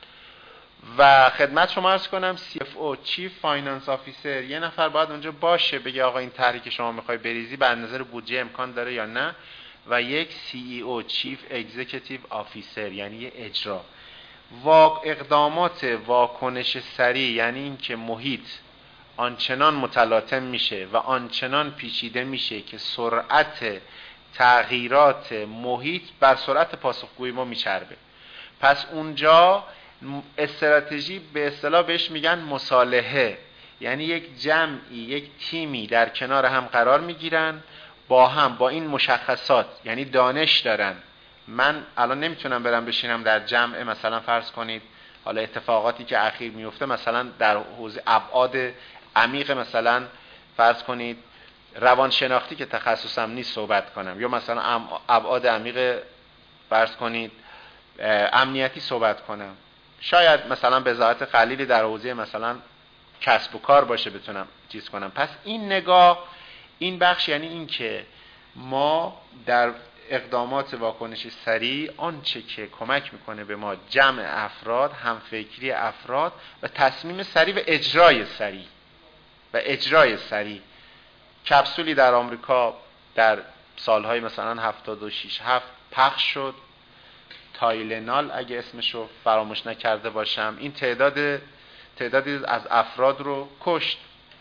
و خدمت شما عرض کنم سی اف او Chief Finance Officer، یه نفر باید اونجا باشه بگه آقا این طرحی که شما میخوای بریزی به نظر بودجه امکان داره یا نه. و یک سی ای او Chief Executive Officer، یعنی یه اجرا. واق اقدامات واکنش سریع، یعنی این که محیط آنچنان متلاطم میشه و آنچنان پیچیده میشه که سرعت تغییرات محیط بر سرعت پاسخگویی ما میچربه. پس اونجا استراتژی به اصطلاح بهش میگن مصالحه، یعنی یک جمعی، یک تیمی در کنار هم قرار میگیرن، با هم با این مشخصات، یعنی دانش دارن. من الان نمیتونم برم بشینم در جمع، مثلا فرض کنید حالا اتفاقاتی که اخیر میفته مثلا در حوزه ابعاد عمیق، مثلا فرض کنید روانشناختی که تخصصم نیست صحبت کنم، یا مثلا ابعاد عمیق فرض کنید امنیتی صحبت کنم. شاید مثلا بضاعت قلیلی در حوزه مثلا کسب و کار باشه بتونم چیز کنم. پس این نگاه، این بخش، یعنی این که ما در اقدامات واکنش سریع آنچه که کمک میکنه به ما جمع افراد، همفکری افراد و تصمیم سریع و اجرای سریع و اجرای سریع. کپسولی در آمریکا در سالهای مثلا هفتاد و شش هفت پخش شد، تایلنال اگه اسمشو فراموش نکرده باشم. این تعداد تعدادی از افراد رو کشت.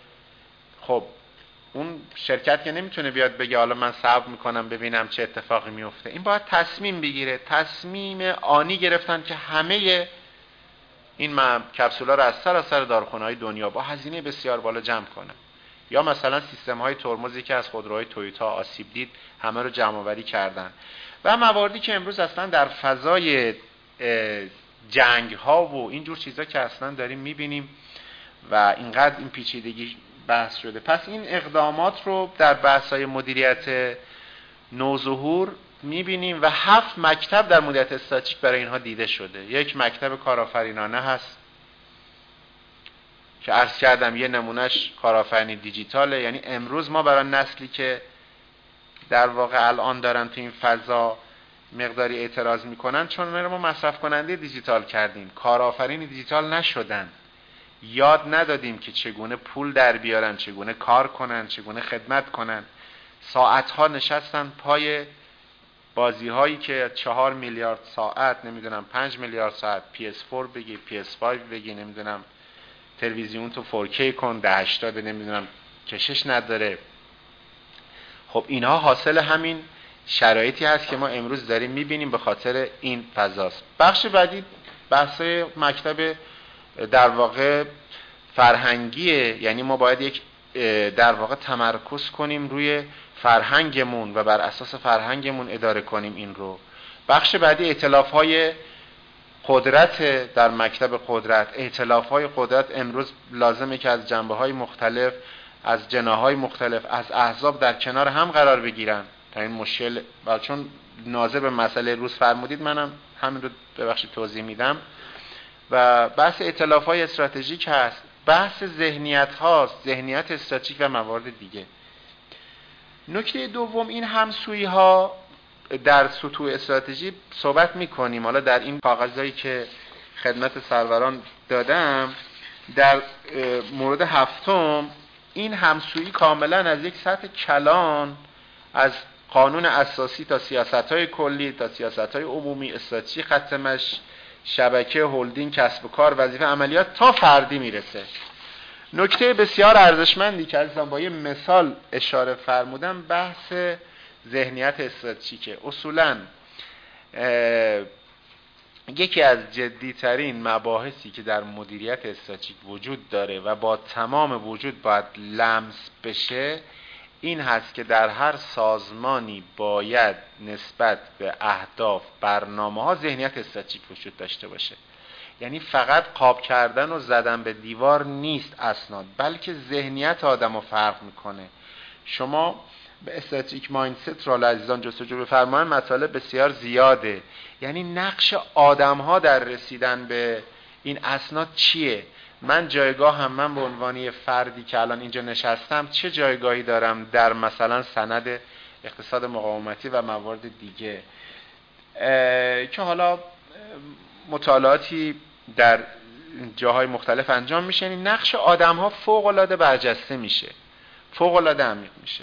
خب اون شرکت که نمیتونه بیاد بگه حالا من صبر میکنم ببینم چه اتفاقی میفته. این باید تصمیم بگیره. تصمیم آنی گرفتن که همه این کپسولا رو از سراسر داروخانه‌های دنیا با هزینه بسیار بالا جمع کنن. یا مثلا سیستم های ترمزی که از خودروهای تویوتا آسیب دید، همه رو جمع آوری کردن. و مواردی که امروز اصلا در فضای جنگ ها و اینجور چیزا که اصلا داریم میبینیم و اینقدر این پیچیدگی بحث شده. پس این اقدامات رو در بحث های مدیریت نوظهور میبینیم و هفت مکتب در مدیریت استراتژیک برای اینها دیده شده. یک مکتب کارآفرینانه هست که عرض کردم یه نمونهش کارآفرینی دیجیتاله، یعنی امروز ما برای نسلی که در واقع الان دارن تو این فضا مقداری اعتراض میکنن، چون ما مصرف کننده دیجیتال کردیم، کارآفرین دیجیتال نشدن، یاد ندادیم که چگونه پول در بیارن، چگونه کار کنن، چگونه خدمت کنن. ساعتها نشستن پای بازی هایی که چهار میلیارد ساعت، نمیدونم پنج میلیارد ساعت، پی اس فور بگی، پی اس فایو بگی، نمیدونم تلویزیون تو فور کی کن، ده هشتاد، نمیدونم کشش نداره. خب اینها حاصل همین شرایطی هست که ما امروز داریم میبینیم به خاطر این فضاست. بخش بعدی بحث مکتب در واقع فرهنگیه، یعنی ما باید یک در واقع تمرکز کنیم روی فرهنگمون و بر اساس فرهنگمون اداره کنیم این رو. بخش بعدی ائتلاف‌های قدرت در مکتب قدرت. ائتلاف‌های قدرت امروز لازمه که از جنبه‌های مختلف، از جناح‌های مختلف، از احزاب در کنار هم قرار بگیرن تا این مشکل، و چون ناظر به مسئله روز فرمودید منم همین رو ببخشید توضیح میدم. و بحث ائتلاف‌های استراتژیک هست، بحث ذهنیت هاست، ذهنیت استراتژیک و موارد دیگه. نکته دوم این همسویی ها در سطوح استراتژی صحبت میکنیم. حالا در این کاغذهایی که خدمت سروران دادم در مورد هفتم، این همسویی کاملا از یک سطح کلان، از قانون اساسی تا سیاست‌های کلی تا سیاست‌های عمومی، استراتژی خط مشی، شبکه، هلدینگ، کسب و کار، وظیفه، عملیات تا فردی میرسه. نکته بسیار ارزشمندی که عزیزان با یه مثال اشاره فرمودم، بحث ذهنیت استراتژیکه. اصولاً یکی از جدیترین مباحثی که در مدیریت استراتژیک وجود داره و با تمام وجود باید لمس بشه این هست که در هر سازمانی باید نسبت به اهداف، برنامه ها ذهنیت استراتژیک وجود داشته باشه. یعنی فقط قاب کردن و زدن به دیوار نیست اسناد، بلکه ذهنیت آدم رو فرق میکنه. شما به استراتژیک مایندست را عزیزان جستجو بفرمایید، مطالب بسیار زیاده. یعنی نقش آدم ها در رسیدن به این اسناد چیه؟ من جایگاه هم من به عنوان فردی که الان اینجا نشستم چه جایگاهی دارم در مثلا سند اقتصاد مقاومتی و موارد دیگه که حالا مطالعاتی در جاهای مختلف انجام میشه. یعنی نقش آدم ها فوق العاده برجسته میشه، فوق العاده عمیق میشه.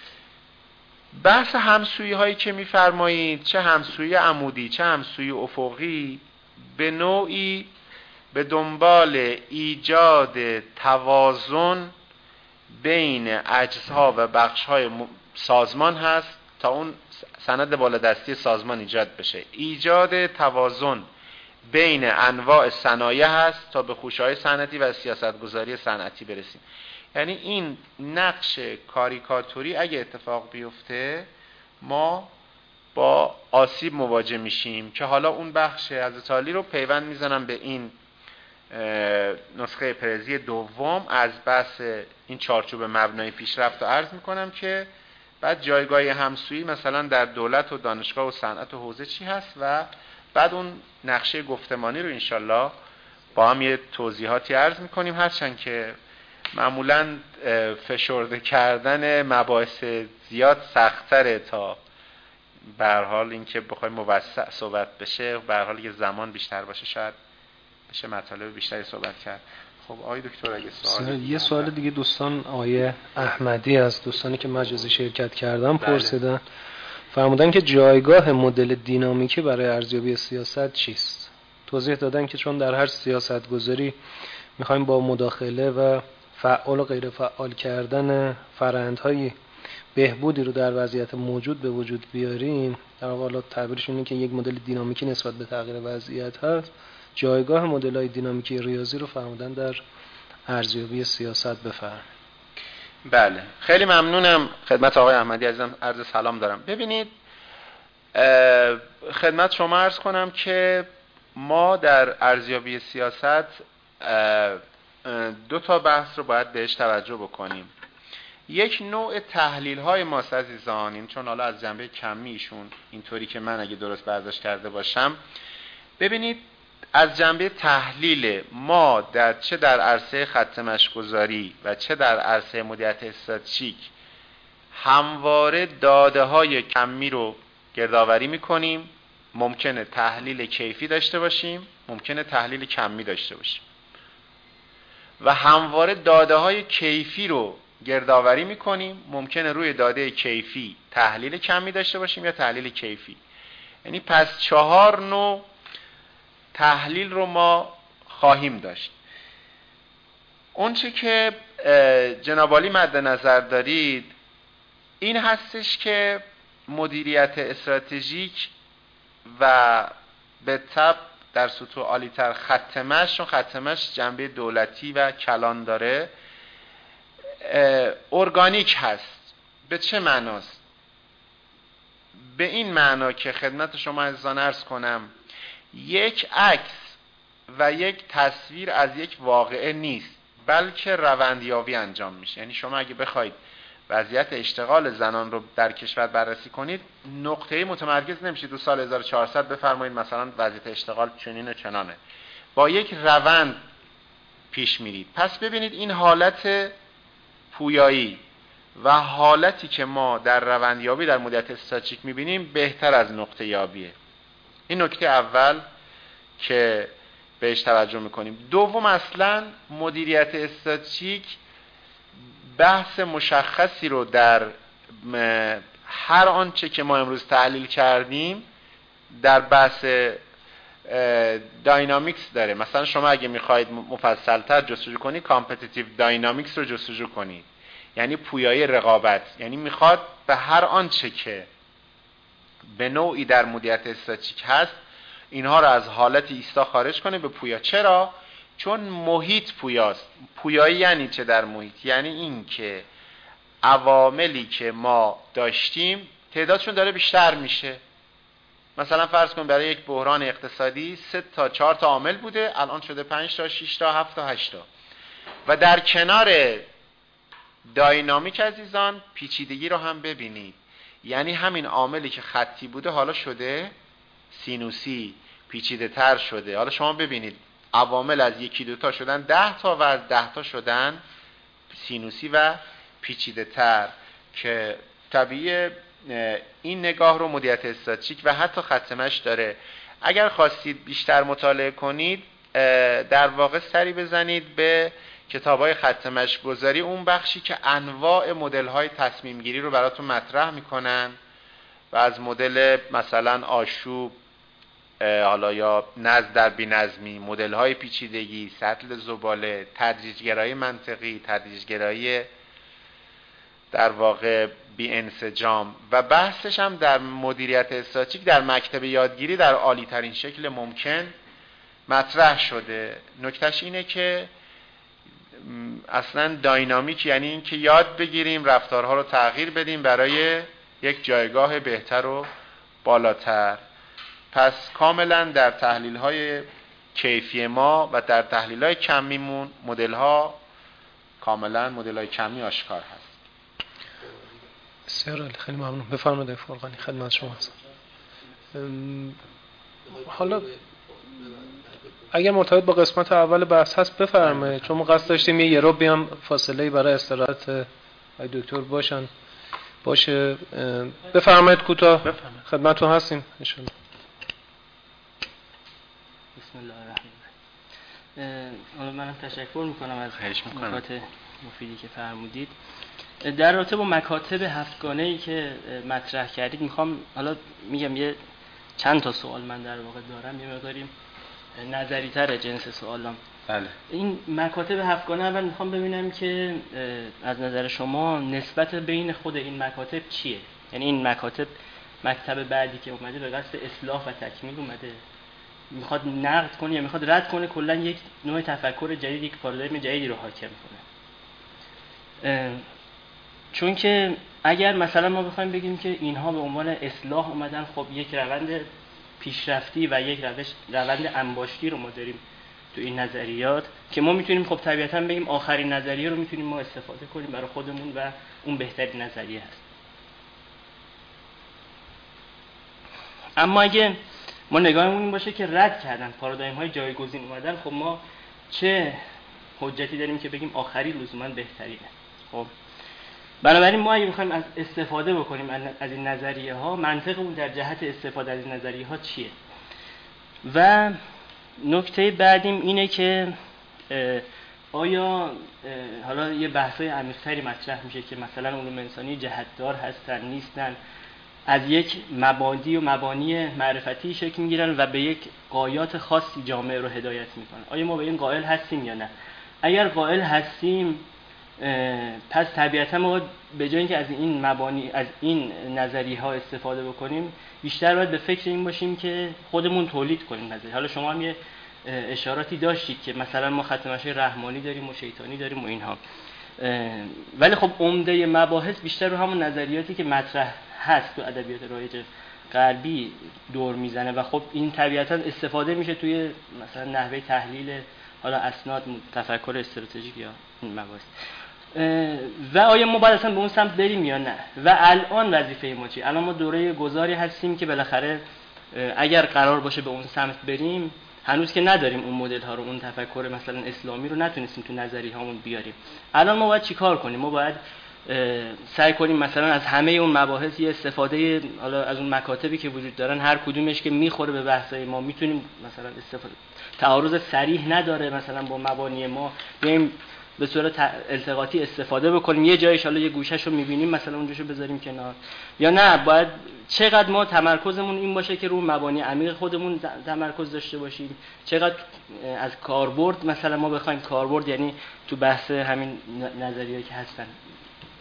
بحث همسویی هایی که میفرمایید، چه همسویی عمودی چه همسویی افقی، به نوعی به دنبال ایجاد توازن بین اجزاها و بخش‌های سازمان هست تا اون سند بالادستی سازمان ایجاد بشه. ایجاد توازن بین انواع صنایع هست تا به خوشه‌های صنعتی و سیاستگذاری صنعتی برسیم. یعنی این نقش کاریکاتوری اگه اتفاق بیفته ما با آسیب مواجه میشیم که حالا اون بخش حضرت عالی رو پیوند میزنم به این نسخه پرزی دوم از بحث این چارچوب مبنای پیشرفت رو عرض میکنم که بعد جایگاه همسویی مثلا در دولت و دانشگاه و صنعت و حوزه چی هست و بعد اون نقشه گفتمانی رو انشالله با هم یه توضیحاتی عرض میکنیم، هرچند که معمولا فشرده کردن مباحث زیاد سخت‌تره تا به هر حال اینکه بخوایم موسع صحبت بشه، به هر حال یه زمان بیشتر باشه شاید بشه مطالب بیشتری صحبت کرد. خب آقای دکتر اگه سوال یه سوال دیگه دوستان آقای احمدی از دوستانی که مجازی شرکت کردن پرسیدن، فرمودن که جایگاه مدل دینامیکی برای ارزیابی سیاست چیست؟ توضیح دادن که چون در هر سیاست گذاری میخوایم با مداخله و فعال و غیر فعال کردن فرآیندهای بهبودی رو در وضعیت موجود به وجود بیاریم، در واقع تعبیرشون اینه که یک مدل دینامیکی نسبت به تغییر وضعیت هست. جایگاه مدل‌های دینامیکی ریاضی رو فرمودن در ارزیابی سیاست بفرمایید. بله خیلی ممنونم خدمت آقای احمدی عزیزم، عرض سلام دارم. ببینید خدمت شما عرض کنم که ما در ارزیابی سیاست دو تا بحث رو باید بهش توجه بکنیم. یک نوع تحلیل های ماست عزیزان، این چون حالا از جنبه کمیشون اینطوری که من اگه درست برداشت کرده باشم، ببینید از جنبه تحلیل ما در چه در عرصه خط مشی‌گذاری و چه در عرصه مدیریت استراتژیک همواره داده های کمی رو گردآوری میکنیم. ممکنه تحلیل کیفی داشته باشیم، ممکنه تحلیل کمی داشته باشیم و همواره داده های کیفی رو گردآوری میکنیم. ممکنه روی داده کیفی تحلیل کمی داشته باشیم یا تحلیل کیفی. یعنی پس چهار نوع تحلیل رو ما خواهیم داشت. اون چه که جناب عالی مد نظر دارید این هستش که مدیریت استراتژیک و به تبع در سطوح عالی‌تر ختمش، چون ختمش جنبه دولتی و کلان داره، ارگانیک هست. به چه معناست؟ به این معنا که خدمت شما عزیزان عرض کنم یک عکس و یک تصویر از یک واقعه نیست، بلکه روندیابی انجام میشه. یعنی شما اگه بخواید وضعیت اشتغال زنان رو در کشور بررسی کنید، نقطه‌ای متمرکز نمیشید دو سال هزار و چهارصد بفرمایید مثلا وضعیت اشتغال چنین و چنانه، با یک روند پیش میرید. پس ببینید این حالت پویایی و حالتی که ما در روندیابی در مدیریت استراتژیک میبینیم بهتر از نقطه یابیه. این نکته اول که بهش توجه میکنیم. دوم، اصلا مدیریت استراتژیک بحث مشخصی رو در هر آنچه که ما امروز تحلیل کردیم در بحث داینامیکس داره. مثلا شما اگه میخواید مفصلتر جستجو کنید کامپتیتیو داینامیکس رو جستجو کنید. یعنی پویایی رقابت، یعنی میخواد به هر آنچه که به نوعی در مدیریت استراتژیک هست اینها رو از حالت ایستا خارج کنه به پویا. چرا؟ چون محیط پویاست. پویایی یعنی چه در محیط؟ یعنی این که عواملی که ما داشتیم تعدادشون داره بیشتر میشه. مثلا فرض کن برای یک بحران اقتصادی سه تا چهار تا عامل بوده، الان شده پنج تا، شش تا، هفت تا، هشت تا. و در کنار داینامیک عزیزان پیچیدگی رو هم ببینید، یعنی همین عاملی که خطی بوده حالا شده سینوسی، پیچیده تر شده. حالا شما ببینید عوامل از یکی دوتا شدن ده تا و از ده تا شدن سینوسی و پیچیده تر، که طبیعی این نگاه رو مدیریت استراتژیک و حتی خط مشی داره. اگر خواستید بیشتر مطالعه کنید در واقع سری بزنید به کتاب‌های خط مشی گذاری، اون بخشی که انواع مدل‌های تصمیم گیری رو براتون مطرح میکنن و از مدل مثلا آشوب، حالا یا نظم در بی‌نظمی، مدل‌های پیچیدگی، سطل زباله، تدریج‌گرایی منطقی، تدریج‌گرایی در واقع بی انسجام، و بحثش هم در مدیریت استراتژیک در مکتب یادگیری در عالی ترین شکل ممکن مطرح شده. نکتهش اینه که اصلا داینامیک یعنی این که یاد بگیریم رفتارها رو تغییر بدیم برای یک جایگاه بهتر و بالاتر. پس کاملا در تحلیل های کیفی ما و در تحلیل های کمیمون مدل ها کاملا مدل های کمی آشکار هست. بسیار عالی، خیلی ممنون. بفرمایید فرقانی، خدمت شما هستم. حالا اگر مرتبط با قسمت اول بحث هست بفرمایید، چون ما قصد داشتیم یه یه بیام فاصله برای استراحت آقای دکتر باشن باشه. بفرمایید کوتاه، خدمتتون هستیم ان شاء الله. بسم الله الرحمن الرحیم. منم تشکر میکنم از نکات مفیدی که فرمودید. در رابطه با مکاتب هفتگانه‌ای که مطرح کردید میخوام حالا میگم یه چند تا سوال من در واقع دارم، یه مقداری نظری تر جنس سوالم. بله. این مکاتب هفتگانه اول میخوام ببینم که از نظر شما نسبت بین خود این مکاتب چیه؟ یعنی این مکاتب مکتب بعدی که اومده به قصد اصلاح و تکمیل اومده، میخواد نقد کنه یا میخواد رد کنه کلا یک نوع تفکر جدید، یک پارادایم جدیدی رو حاکم کنه؟ چون که اگر مثلا ما بخوایم بگیم که اینها به عنوان اصلاح اومدن، خب یک روند پیشرفتی و یک روش روند انباشتی رو ما داریم تو این نظریات که ما میتونیم خب طبیعتاً بگیم آخرین نظریه رو میتونیم ما استفاده کنیم برای خودمون و اون بهترین نظریه هست. اما اگه ما نگاهمون این باشه که رد کردن پارادایم های جایگزین اومدن، خب ما چه حجتی داریم که بگیم آخری لزوما بهترینه؟ خب بنابراین ما اگه بخوایم از استفاده بکنیم از این نظریه ها، منطق اون در جهت استفاده از این نظریه ها چیه؟ و نکته بعدیم اینه که آیا حالا یه بحثای عمیق‌تری مطرح میشه که مثلا علوم انسانی جهتدار هستن نیستن، از یک مبادی و مبانی معرفتی شکل میگیرن و به یک غایات خاصی جامعه رو هدایت میکنن. آیا ما به این قائل هستیم یا نه؟ اگر قائل هستیم پس طبیعتا ما به جای اینکه از این مبانی از این نظریه ها استفاده بکنیم، بیشتر باید به فکر این باشیم که خودمون تولید کنیم نظریه. حالا شما هم یه اشاراتی داشتید که مثلا ما خط مشی رحمانی داریم و شیطانی داریم و اینها، ولی خب عمده مباحث بیشتر رو همون نظریاتی که مطرح هست تو ادبیات رایج غربی دور میزنه و خب این طبیعتا استفاده میشه توی مثلا نحوه تحلیل حالا اسناد تفکر استراتژیک یا این مباحث. و آیا ما باید اصلا به اون سمت بریم یا نه؟ و الان وظیفه ما چیه؟ الان ما دوره گذاری هستیم که بالاخره اگر قرار باشه به اون سمت بریم، هنوز که نداریم اون مدل ها رو، اون تفکر مثلا اسلامی رو نتونستیم تو نظریه هامون بیاریم. الان ما باید چیکار کنیم؟ ما باید سعی کنیم مثلا از همه اون مباحث یه استفاده، حالا از اون مکاتبی که وجود دارن هر کدومش که میخوره به بحثای ما میتونیم مثلا استفاده، تعارض صریح نداره مثلا با مبانی ما، بیایم به صورت التقاطی استفاده بکنیم، یه جایش حالا یه گوشه‌شو می‌بینیم مثلا اونجاشو بذاریم کنار، یا نه باید چقدر ما تمرکزمون این باشه که رو مبانی عمیق خودمون تمرکز داشته باشیم، چقدر از کاربرد مثلا ما بخوایم کاربرد، یعنی تو بحث همین نظریه‌ای که هستن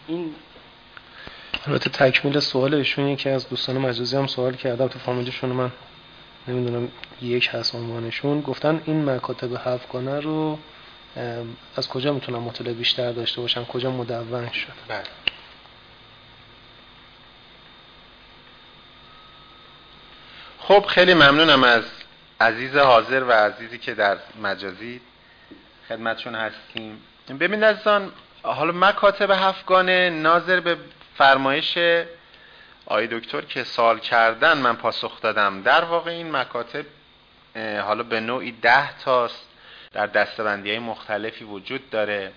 این البته تکمیل سوال ایشون یکی از دوستان مجازی هم سوال کرده تو فامیلشون، من نمیدونم یک هست عنوانشون، گفتن این مکاتب هفتگانه رو از کجا میتونن مطالعه بیشتر داشته باشن، کجا مدون شد؟ بله. خب خیلی ممنونم از عزیز حاضر و عزیزی که در مجازی خدمتشون هستیم. ببینید عزیزان، حالا مکاتب هفتگانه ناظر به فرمایش آقای دکتر که سوال کردن من پاسخ دادم. در واقع این مکاتب حالا به نوعی ده تاست، در دسته‌بندی های مختلفی وجود داره.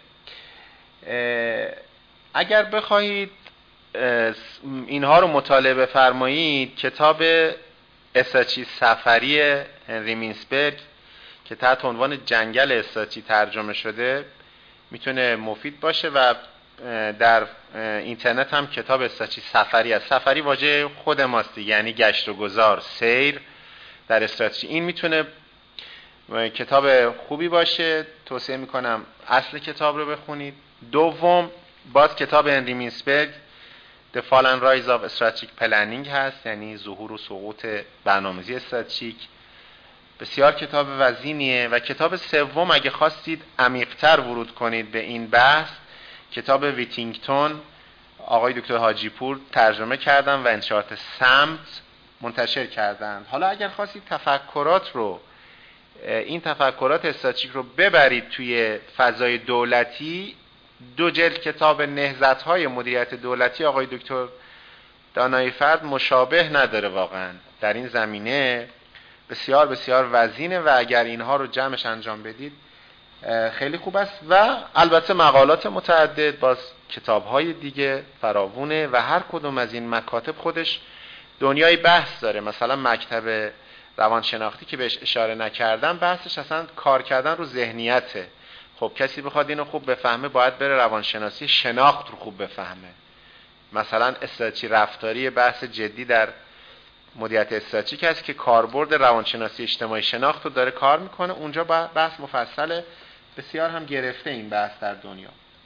اگر بخواهید اینها رو مطالعه بفرمایید، کتاب استراتژی سفری هنری مینسبرگ که تحت عنوان جنگل استراتژی ترجمه شده میتونه مفید باشه و در اینترنت هم کتاب استراتژی سفری است. سفری واژه خود ماست، یعنی گشت و گذار، سیر در استراتژی. این میتونه کتاب خوبی باشه، توصیه میکنم اصل کتاب رو بخونید. دوم باز کتاب هنری مینسبرگ The Fall and Rise of Strategic Planning هست، یعنی ظهور و سقوط برنامه‌ریزی استراتژیک. بسیار کتاب وزینیه. و کتاب سوم اگه خواستید عمیق‌تر ورود کنید به این بحث، کتاب ویتینگتون آقای دکتر حاجی پور ترجمه کردن و انتشارات سمت منتشر کردن. حالا اگر خواستید تفکرات رو، این تفکرات استراتژیک رو ببرید توی فضای دولتی، دو جلد کتاب نهضت‌های مدیریت دولتی آقای دکتر دانایی فرد مشابه نداره واقعا در این زمینه، بسیار بسیار وزینه و اگر اینها رو جمعش انجام بدید خیلی خوب است. و البته مقالات متعدد، باز کتاب‌های دیگه فراوونه و هر کدوم از این مکاتب خودش دنیای بحث داره. مثلا مکتب روانشناختی که بهش اشاره نکردم، بحثش اصلا کار کردن رو ذهنیته. خب کسی بخواد اینو خوب بفهمه باید بره روانشناسی شناخت رو خوب بفهمه. مثلا استراتژی رفتاری بحث جدی در مدیریت استراتژیک هست که کاربرد روانشناسی اجتماعی شناخت رو داره کار میکنه، اونجا بحث مفصله، بسیار هم گرفته این بحث در دنیا.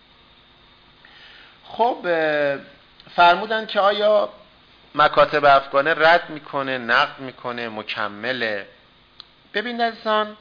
خب فرمودن که آیا مکاتب هفتگانه رد میکنه، نقد میکنه، مکمله؟ ببین عزیزان،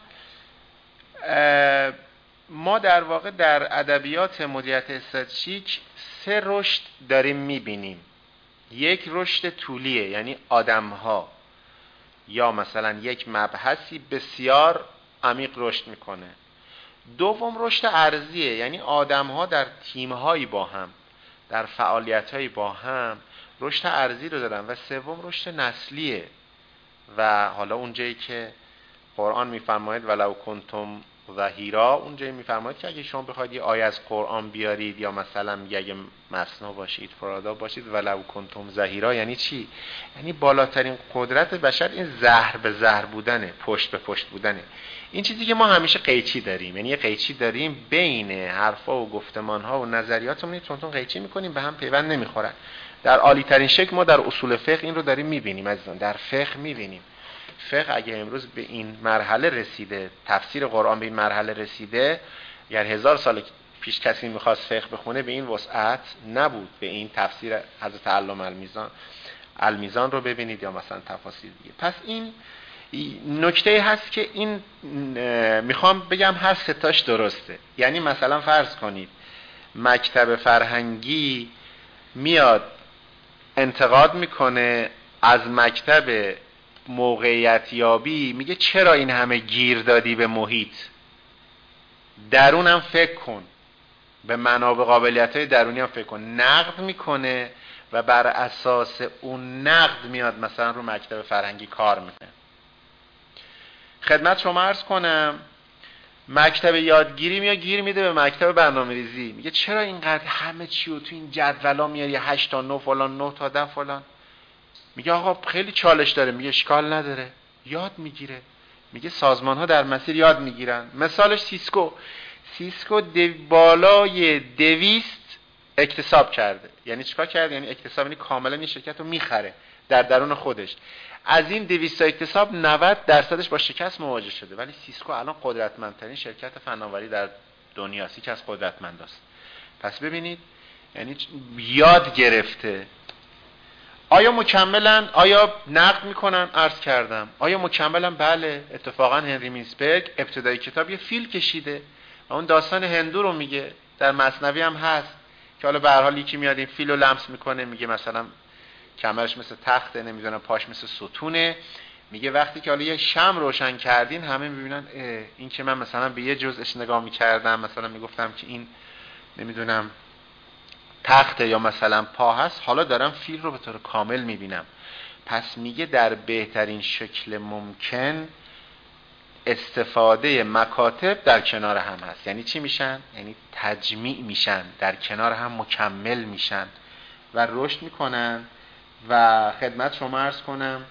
ما در واقع در ادبیات مدیریت استراتژیک سه رشد داریم میبینیم. یک رشد طولیه، یعنی آدم‌ها یا مثلا یک مبحثی بسیار عمیق رشد میکنه. دوم رشد عرضیه، یعنی آدم‌ها در تیم‌هایی با هم، در فعالیت‌هایی با هم رشد عرضی رو دارن. و سوم رشد نسلیه و حالا اونجایی که قرآن میفرماید ولو کنتم ظهیرا، اونجایی میفرماید که اگه شما بخواید یه آیه از قرآن بیارید یا مثلا اگه مثنا باشید، فرادا باشید، ولو کنتم ظهیرا یعنی چی؟ یعنی بالاترین قدرت بشر این زهر به زهر بودنه، پشت به پشت بودنه. این چیزی که ما همیشه قیچی داریم، یعنی یه قیچی داریم بین حرفا و گفتمانها و نظریاتمون، تون تون قیچی میکنیم، به هم پیوند نمیخورن. در عالی ترین شکل ما در اصول فقه این رو داریم میبینیم عزیزان، در فقه میبینیم. فقه اگه امروز به این مرحله رسیده، تفسیر قرآن به این مرحله رسیده، اگر هزار سال پیش کسی میخواست فقه بخونه به این وسعت نبود. به این تفسیر حضرت علامه المیزان المیزان رو ببینید یا مثلا تفاسیر دیگه. پس این نکته هست که این میخوام بگم هر ستاش درسته. یعنی مثلا فرض کنید مکتب فرهنگی میاد انتقاد میکنه از مکتب موقعیت یابی، میگه چرا این همه گیر دادی به محیط، درونم فکر کن، به منابع قابلیت‌های درونی هم فکر کن. نقد میکنه و بر اساس اون نقد میاد مثلا رو مکتب فرهنگی کار میکنه. خدمت شما عرض کنم مکتب یادگیری میاد گیر میده به مکتب برنامه‌ریزی، میگه چرا اینقدر همه چی رو تو این جدولا میاری هشت تا نه فلان، نه تا ده فلان. میگه آقا خیلی چالش داره، میگه اشکال نداره، یاد میگیره. میگه سازمان ها در مسیر یاد میگیرن. مثالش سیسکو. سیسکو دو بالای دویست اکتساب کرده. یعنی چیکار کرده؟ یعنی اکتساب، یعنی کاملا این شرکت رو میخره در درون خودش. از این دویست اکتساب نود درصدش با شکست مواجه شده، ولی سیسکو الان قدرتمندترین شرکت فناوری در دنیاست، یکی از قدرتمنداست. پس ببینید یعنی یاد گرفته. آیا مکملن؟ آیا نقد میکنن؟ عرض کردم. آیا مکملن؟ بله. اتفاقا هنری مینسبرگ ابتدای کتاب یه فیل کشیده و اون داستان هندو رو میگه، در مثنوی هم هست که حالا به هر حال یکی میاد این فیل رو لمس میکنه، میگه مثلا کمرش مثل تخته، نمیدونم پاش مثل ستونه، میگه وقتی که حالا یه شمع روشن کردین همه میبینن این که من مثلا به یه جزءش نگاه میکردم، مثلا میگفتم که این نمیدونم تخته یا مثلا پا هست، حالا دارم فیل رو به طور کامل میبینم. پس میگه در بهترین شکل ممکن استفاده مکاتب در کنار هم هست. یعنی چی میشن؟ یعنی تجمیع میشن، در کنار هم مکمل میشن و رشد میکنن. و خدمت شما عرض کنم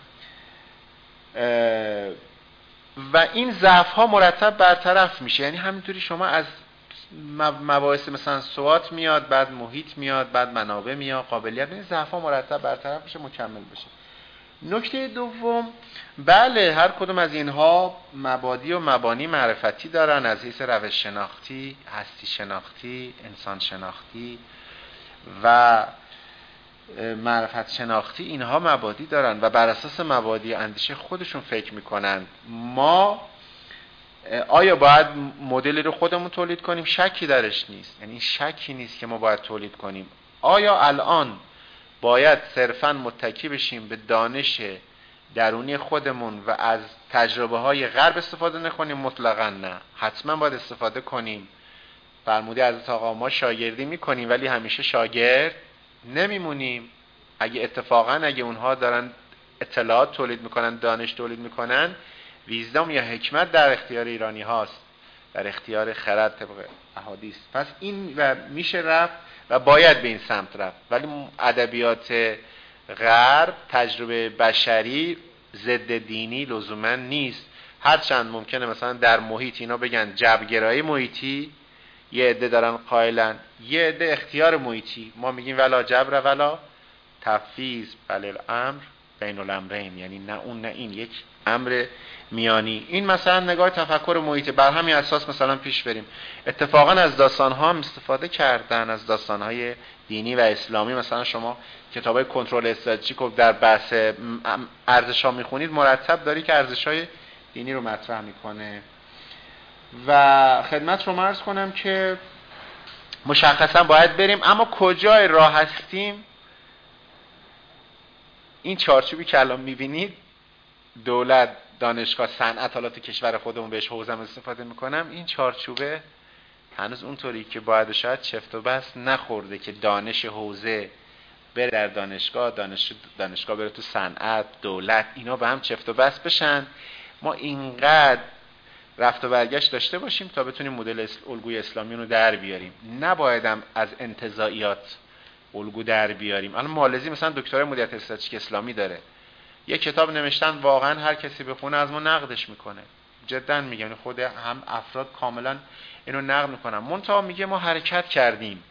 و این ضعف ها مرتب برطرف میشه. یعنی همینطوری شما از مباحث مثلا سوات میاد، بعد محیط میاد، بعد منابع میاد، قابلیت، این ضعف ها مرتب برطرف میشه، مکمل بشه. نکته دوم، بله هر کدوم از اینها مبادی و مبانی معرفتی دارن، از حیث روش شناختی، هستی شناختی، انسان شناختی و معرفت شناختی، اینها مبادی دارن و بر اساس مبادی اندیشه خودشون فکر میکنن. ما آیا باید مدلی رو خودمون تولید کنیم؟ شکی درش نیست، یعنی شکی نیست که ما باید تولید کنیم. آیا الان باید صرفاً متکی بشیم به دانش درونی خودمون و از تجربه های غرب استفاده نکنیم؟ مطلقاً نه، حتما باید استفاده کنیم. فرموده حضرت آقا ما شاگردی میکنیم ولی همیشه شاگرد نمیمونیم. اگه اتفاقاً اگه اونها دارن اطلاعات تولید میکنن، دانش تولید میکنن، ویزدم یا حکمت در اختیار ایرانی هاست، در اختیار خرد طبق احادیث. پس این و میشه رفت و باید به این سمت رفت. ولی ادبیات غرب، تجربه بشری ضد دینی لزوما نیست. هرچند ممکنه مثلا در محیط اینا بگن جبرگرایی محیطی، یه عده دارن قائلن، یه عده اختیار محیطی. ما میگیم ولا جبر ولا تفویض بل الامر بین الامرین، یعنی نه اون نه این، یک امر میانی. این مثلا نگاه تفکر محیط، بر همین اساس مثلا پیش بریم. اتفاقا از داستان‌ها هم استفاده کردن، از داستان‌های دینی و اسلامی. مثلا شما کتابای کنترل استراتژیک رو در بحث ارزش‌ها میخونید، مرتب داری که ارزش‌های دینی رو مطرح میکنه. و خدمت شما عرض کنم که مشخصا باید بریم، اما کجای راه هستیم؟ این چارچوبی که الان میبینید، دولت، دانشگاه، صنعت، حالا تو کشور خودمون بهش حوزم استفاده میکنم، این چارچوبه هنوز اونطوری که باید شاید چفت و بست نخورده که دانش حوزه بره در دانشگاه، دانش دانشگاه بره تو صنعت، دولت، اینا به هم چفت و بست بشن. ما اینقدر رفت و برگشت داشته باشیم تا بتونیم مدل الگوی اسلامی رو در بیاریم. نبایدم از انتزاعیات الگو در بیاریم. الان مالزی مثلا دکترای مدیریت استراتژیک اسلامی داره، یک کتاب نوشتن، واقعا هر کسی بخونه از ما نقدش میکنه. جدا میگم، خود هم افراد کاملا اینو نقد میکنن. منتها میگه ما حرکت کردیم.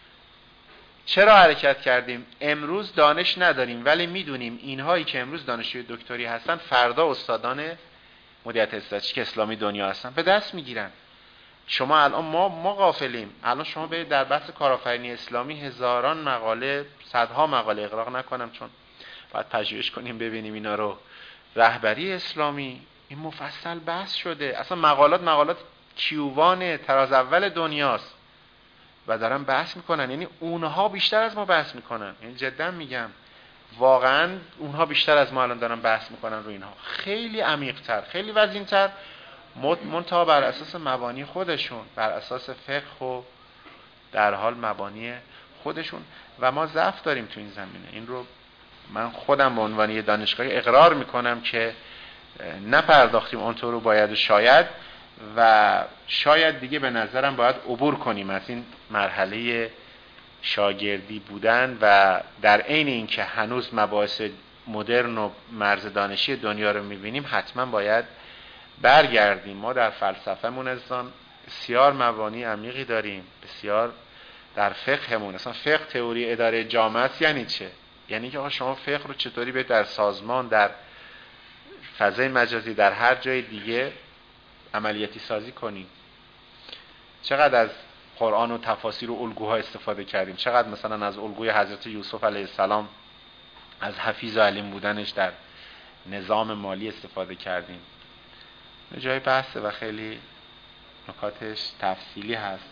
چرا حرکت کردیم؟ امروز دانش نداریم ولی میدونیم اینهایی که امروز دانشجوی دکتری هستن فردا استادان مدیریت استراتژیک اسلامی دنیا هستن، به دست میگیرن. شما الان ما ما غافلیم. الان شما برید در بحث کارآفرینی اسلامی هزاران مقاله، صدها مقاله، اغراق نکنم چون باید پژوهش کنیم ببینیم اینا رو. رهبری اسلامی این مفصل بحث شده، اصلا مقالات مقالات کیوان تراز اول دنیاست و دارن بحث میکنن. یعنی اونها بیشتر از ما بحث میکنن، یعنی جدا میگم واقعا اونها بیشتر از ما الان دارن بحث میکنن رو اینها، خیلی عمیق‌تر، خیلی وزین‌تر، منتها بر اساس مبانی خودشون، بر اساس فقه و در حال مبانی خودشون. و ما ضعف داریم تو این زمینه. این رو من خودم به عنوان یه دانشگاهی اقرار میکنم که نپرداختیم اونطور رو باید، شاید و شاید دیگه به نظرم باید عبور کنیم از این مرحله شاگردی بودن و در عین اینکه هنوز مباحث مدرن و مرز دانشی دنیا رو میبینیم حتما باید برگردیم. ما در فلسفه‌مون اصلا بسیار مبانی عمیقی داریم، بسیار در فقهمون. اصلا فقه تئوری اداره جامعه یعنی چه؟ یعنی که آقا شما فقه رو چطوری به در سازمان، در فضای مجازی، در هر جای دیگه عملیاتی سازی کنیم. چقدر از قرآن و تفاسیر و الگوها استفاده کردیم، چقدر مثلا از الگوی حضرت یوسف علیه السلام از حفیظ و علیم بودنش در نظام مالی استفاده کردیم. جای بحثه و خیلی نکاتش تفصیلی هست.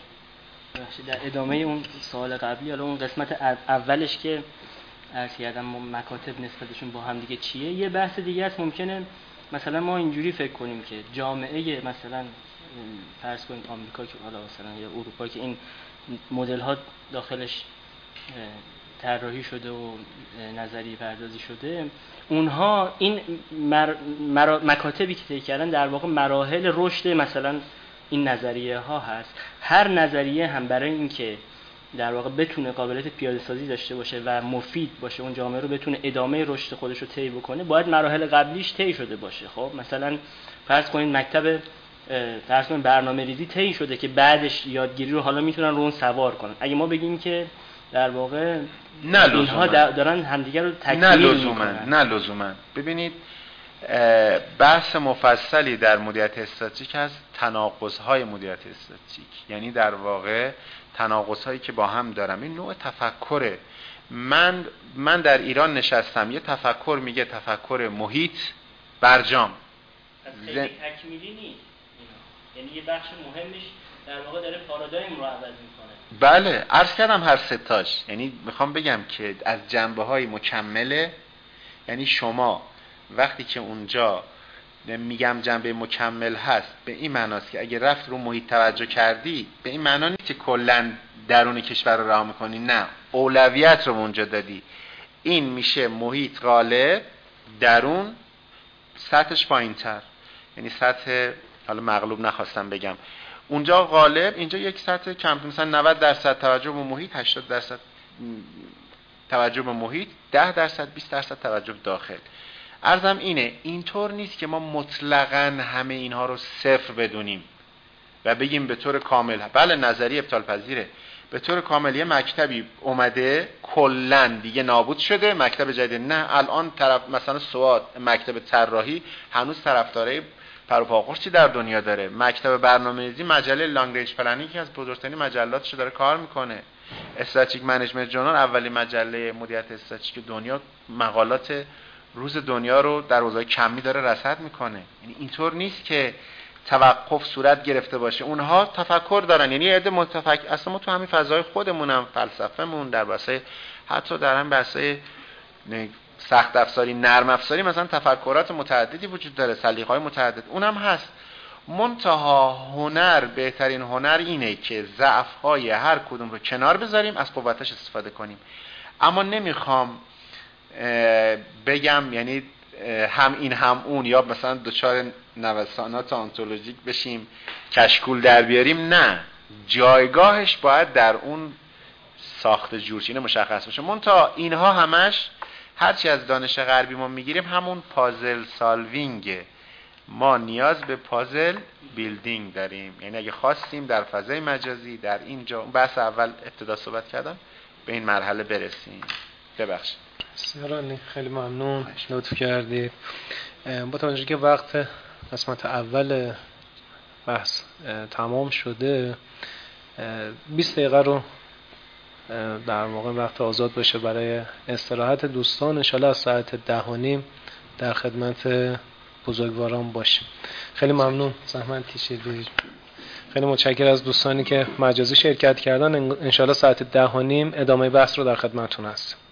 در ادامه اون سوال قبلی، حالا اون قسمت اولش که عرض کردم مکاتب نسبتشون با هم دیگه چیه، یه بحث دیگه است. ممکنه مثلا ما اینجوری فکر کنیم که جامعه مثلا فرض کنید آمریکا که حالا مثلا یا اروپا که این مدل ها داخلش طراحی شده و نظریه پردازی شده، اونها این مر... مر... مکاتبی که طی کردن در واقع مراحل رشد مثلا این نظریه ها هست. هر نظریه هم برای اینکه در واقع بتونه قابلیت پیاده سازی داشته باشه و مفید باشه، اون جامعه رو بتونه ادامه رشد خودش رو طی بکنه، باید مراحل قبلیش طی شده باشه. خب مثلا فرض کنید مکتب فرض کنید برنامه‌ریزی طی شده که بعدش یادگیری رو حالا میتونن رو اون سوار کنن. اگه ما بگیم که در واقع نه اینها دارن همدیگه رو تکمیل نه لزوما نه لزوما ببینید بحث مفصلی در مدیریت استراتژیک هست، تناقض‌های مدیریت استراتژیک، یعنی در واقع تناقض‌هایی که با هم دارم. این نوع تفکره. من من در ایران نشستم، یه تفکر میگه تفکر محیط برجام خیلی تکمیلی نیست، یعنی یه بخش مهمش در واقع داره پارادایم رو عوض میکنه. بله، عرض کردم هر ستاش، یعنی میخوام بگم که از جنبه‌های مکمله، یعنی شما وقتی که اونجا میگم جنبه مکمل هست به این معناست که اگه رفت رو محیط توجه کردی، به این معنا نیست که کلا درون کشور رو رها میکنی، نه، اولویت رو اونجا دادی. این میشه محیط غالب، درون سطحش پایین‌تر، یعنی سطح حالا مغلوب نخواستم بگم، اونجا غالب، اینجا یک سطح کم، مثلا نود درصد توجه به محیط، هشتاد درصد توجه به محیط، ده درصد بیست درصد توجه به داخل. عرضم اینه، اینطور نیست که ما مطلقاً همه اینها رو صفر بدونیم و بگیم به طور کامل بله نظریه ابطال پذیره، به طور کامل یه مکتبی اومده کلاً دیگه نابود شده، مکتب جدید نه. الان طرف مثلا سواد مکتب طراحی هنوز طرفدارای پروپاقورسی در دنیا داره. مکتب برنامه‌ریزی مجله لانگ رنج پلنینگ که از بزرگترین مجلاتش داره کار میکنه. استراتژیک منیجمنت جورنال اولین مجله مدیریت استراتژیک دنیا مقالات روز دنیا رو در حوزه کمی داره رصد میکنه. یعنی اینطور نیست که توقف صورت گرفته باشه. اونها تفکر دارن، یعنی عده متفکر. اصلا ما تو همین فضای خودمونم فلسفه‌مون در بحث‌های حتی در هم بحث‌های سخت افزاری نرم افزاری مثلا تفکرات متعددی وجود داره، سلیقه‌های متعدد اونم هست. منتها هنر، بهترین هنر اینه که ضعف‌های هر کدوم رو کنار بذاریم، از قوتش استفاده کنیم. اما نمیخوام بگم یعنی هم این هم اون، یا مثلا دوچار نوسانات آنتولوژیک بشیم کشکول در بیاریم، نه، جایگاهش باید در اون ساخت جورچینه مشخص باشه. منتها اینها همش هرچی از دانش غربی ما میگیریم همون پازل سالوینگه، ما نیاز به پازل بیلدینگ داریم. یعنی اگه خواستیم در فضای مجازی در اینجا، بحث اول ابتدا صحبت کردم، به این مرحله برسیم. ببخشید. سرانی خیلی ممنون لطف کردید. با توجه که وقت قسمت اول بحث تمام شده، بیست دقیقه رو در واقع وقت آزاد باشه برای استراحت دوستان. انشالله از ساعت ده و نیم در خدمت بزرگواران باشیم. خیلی ممنون زحمت کشیدید. خیلی متشکرم از دوستانی که مجازی شرکت کردن. انشالله ساعت ده و نیم ادامه بحث رو در خدمتتون هستیم.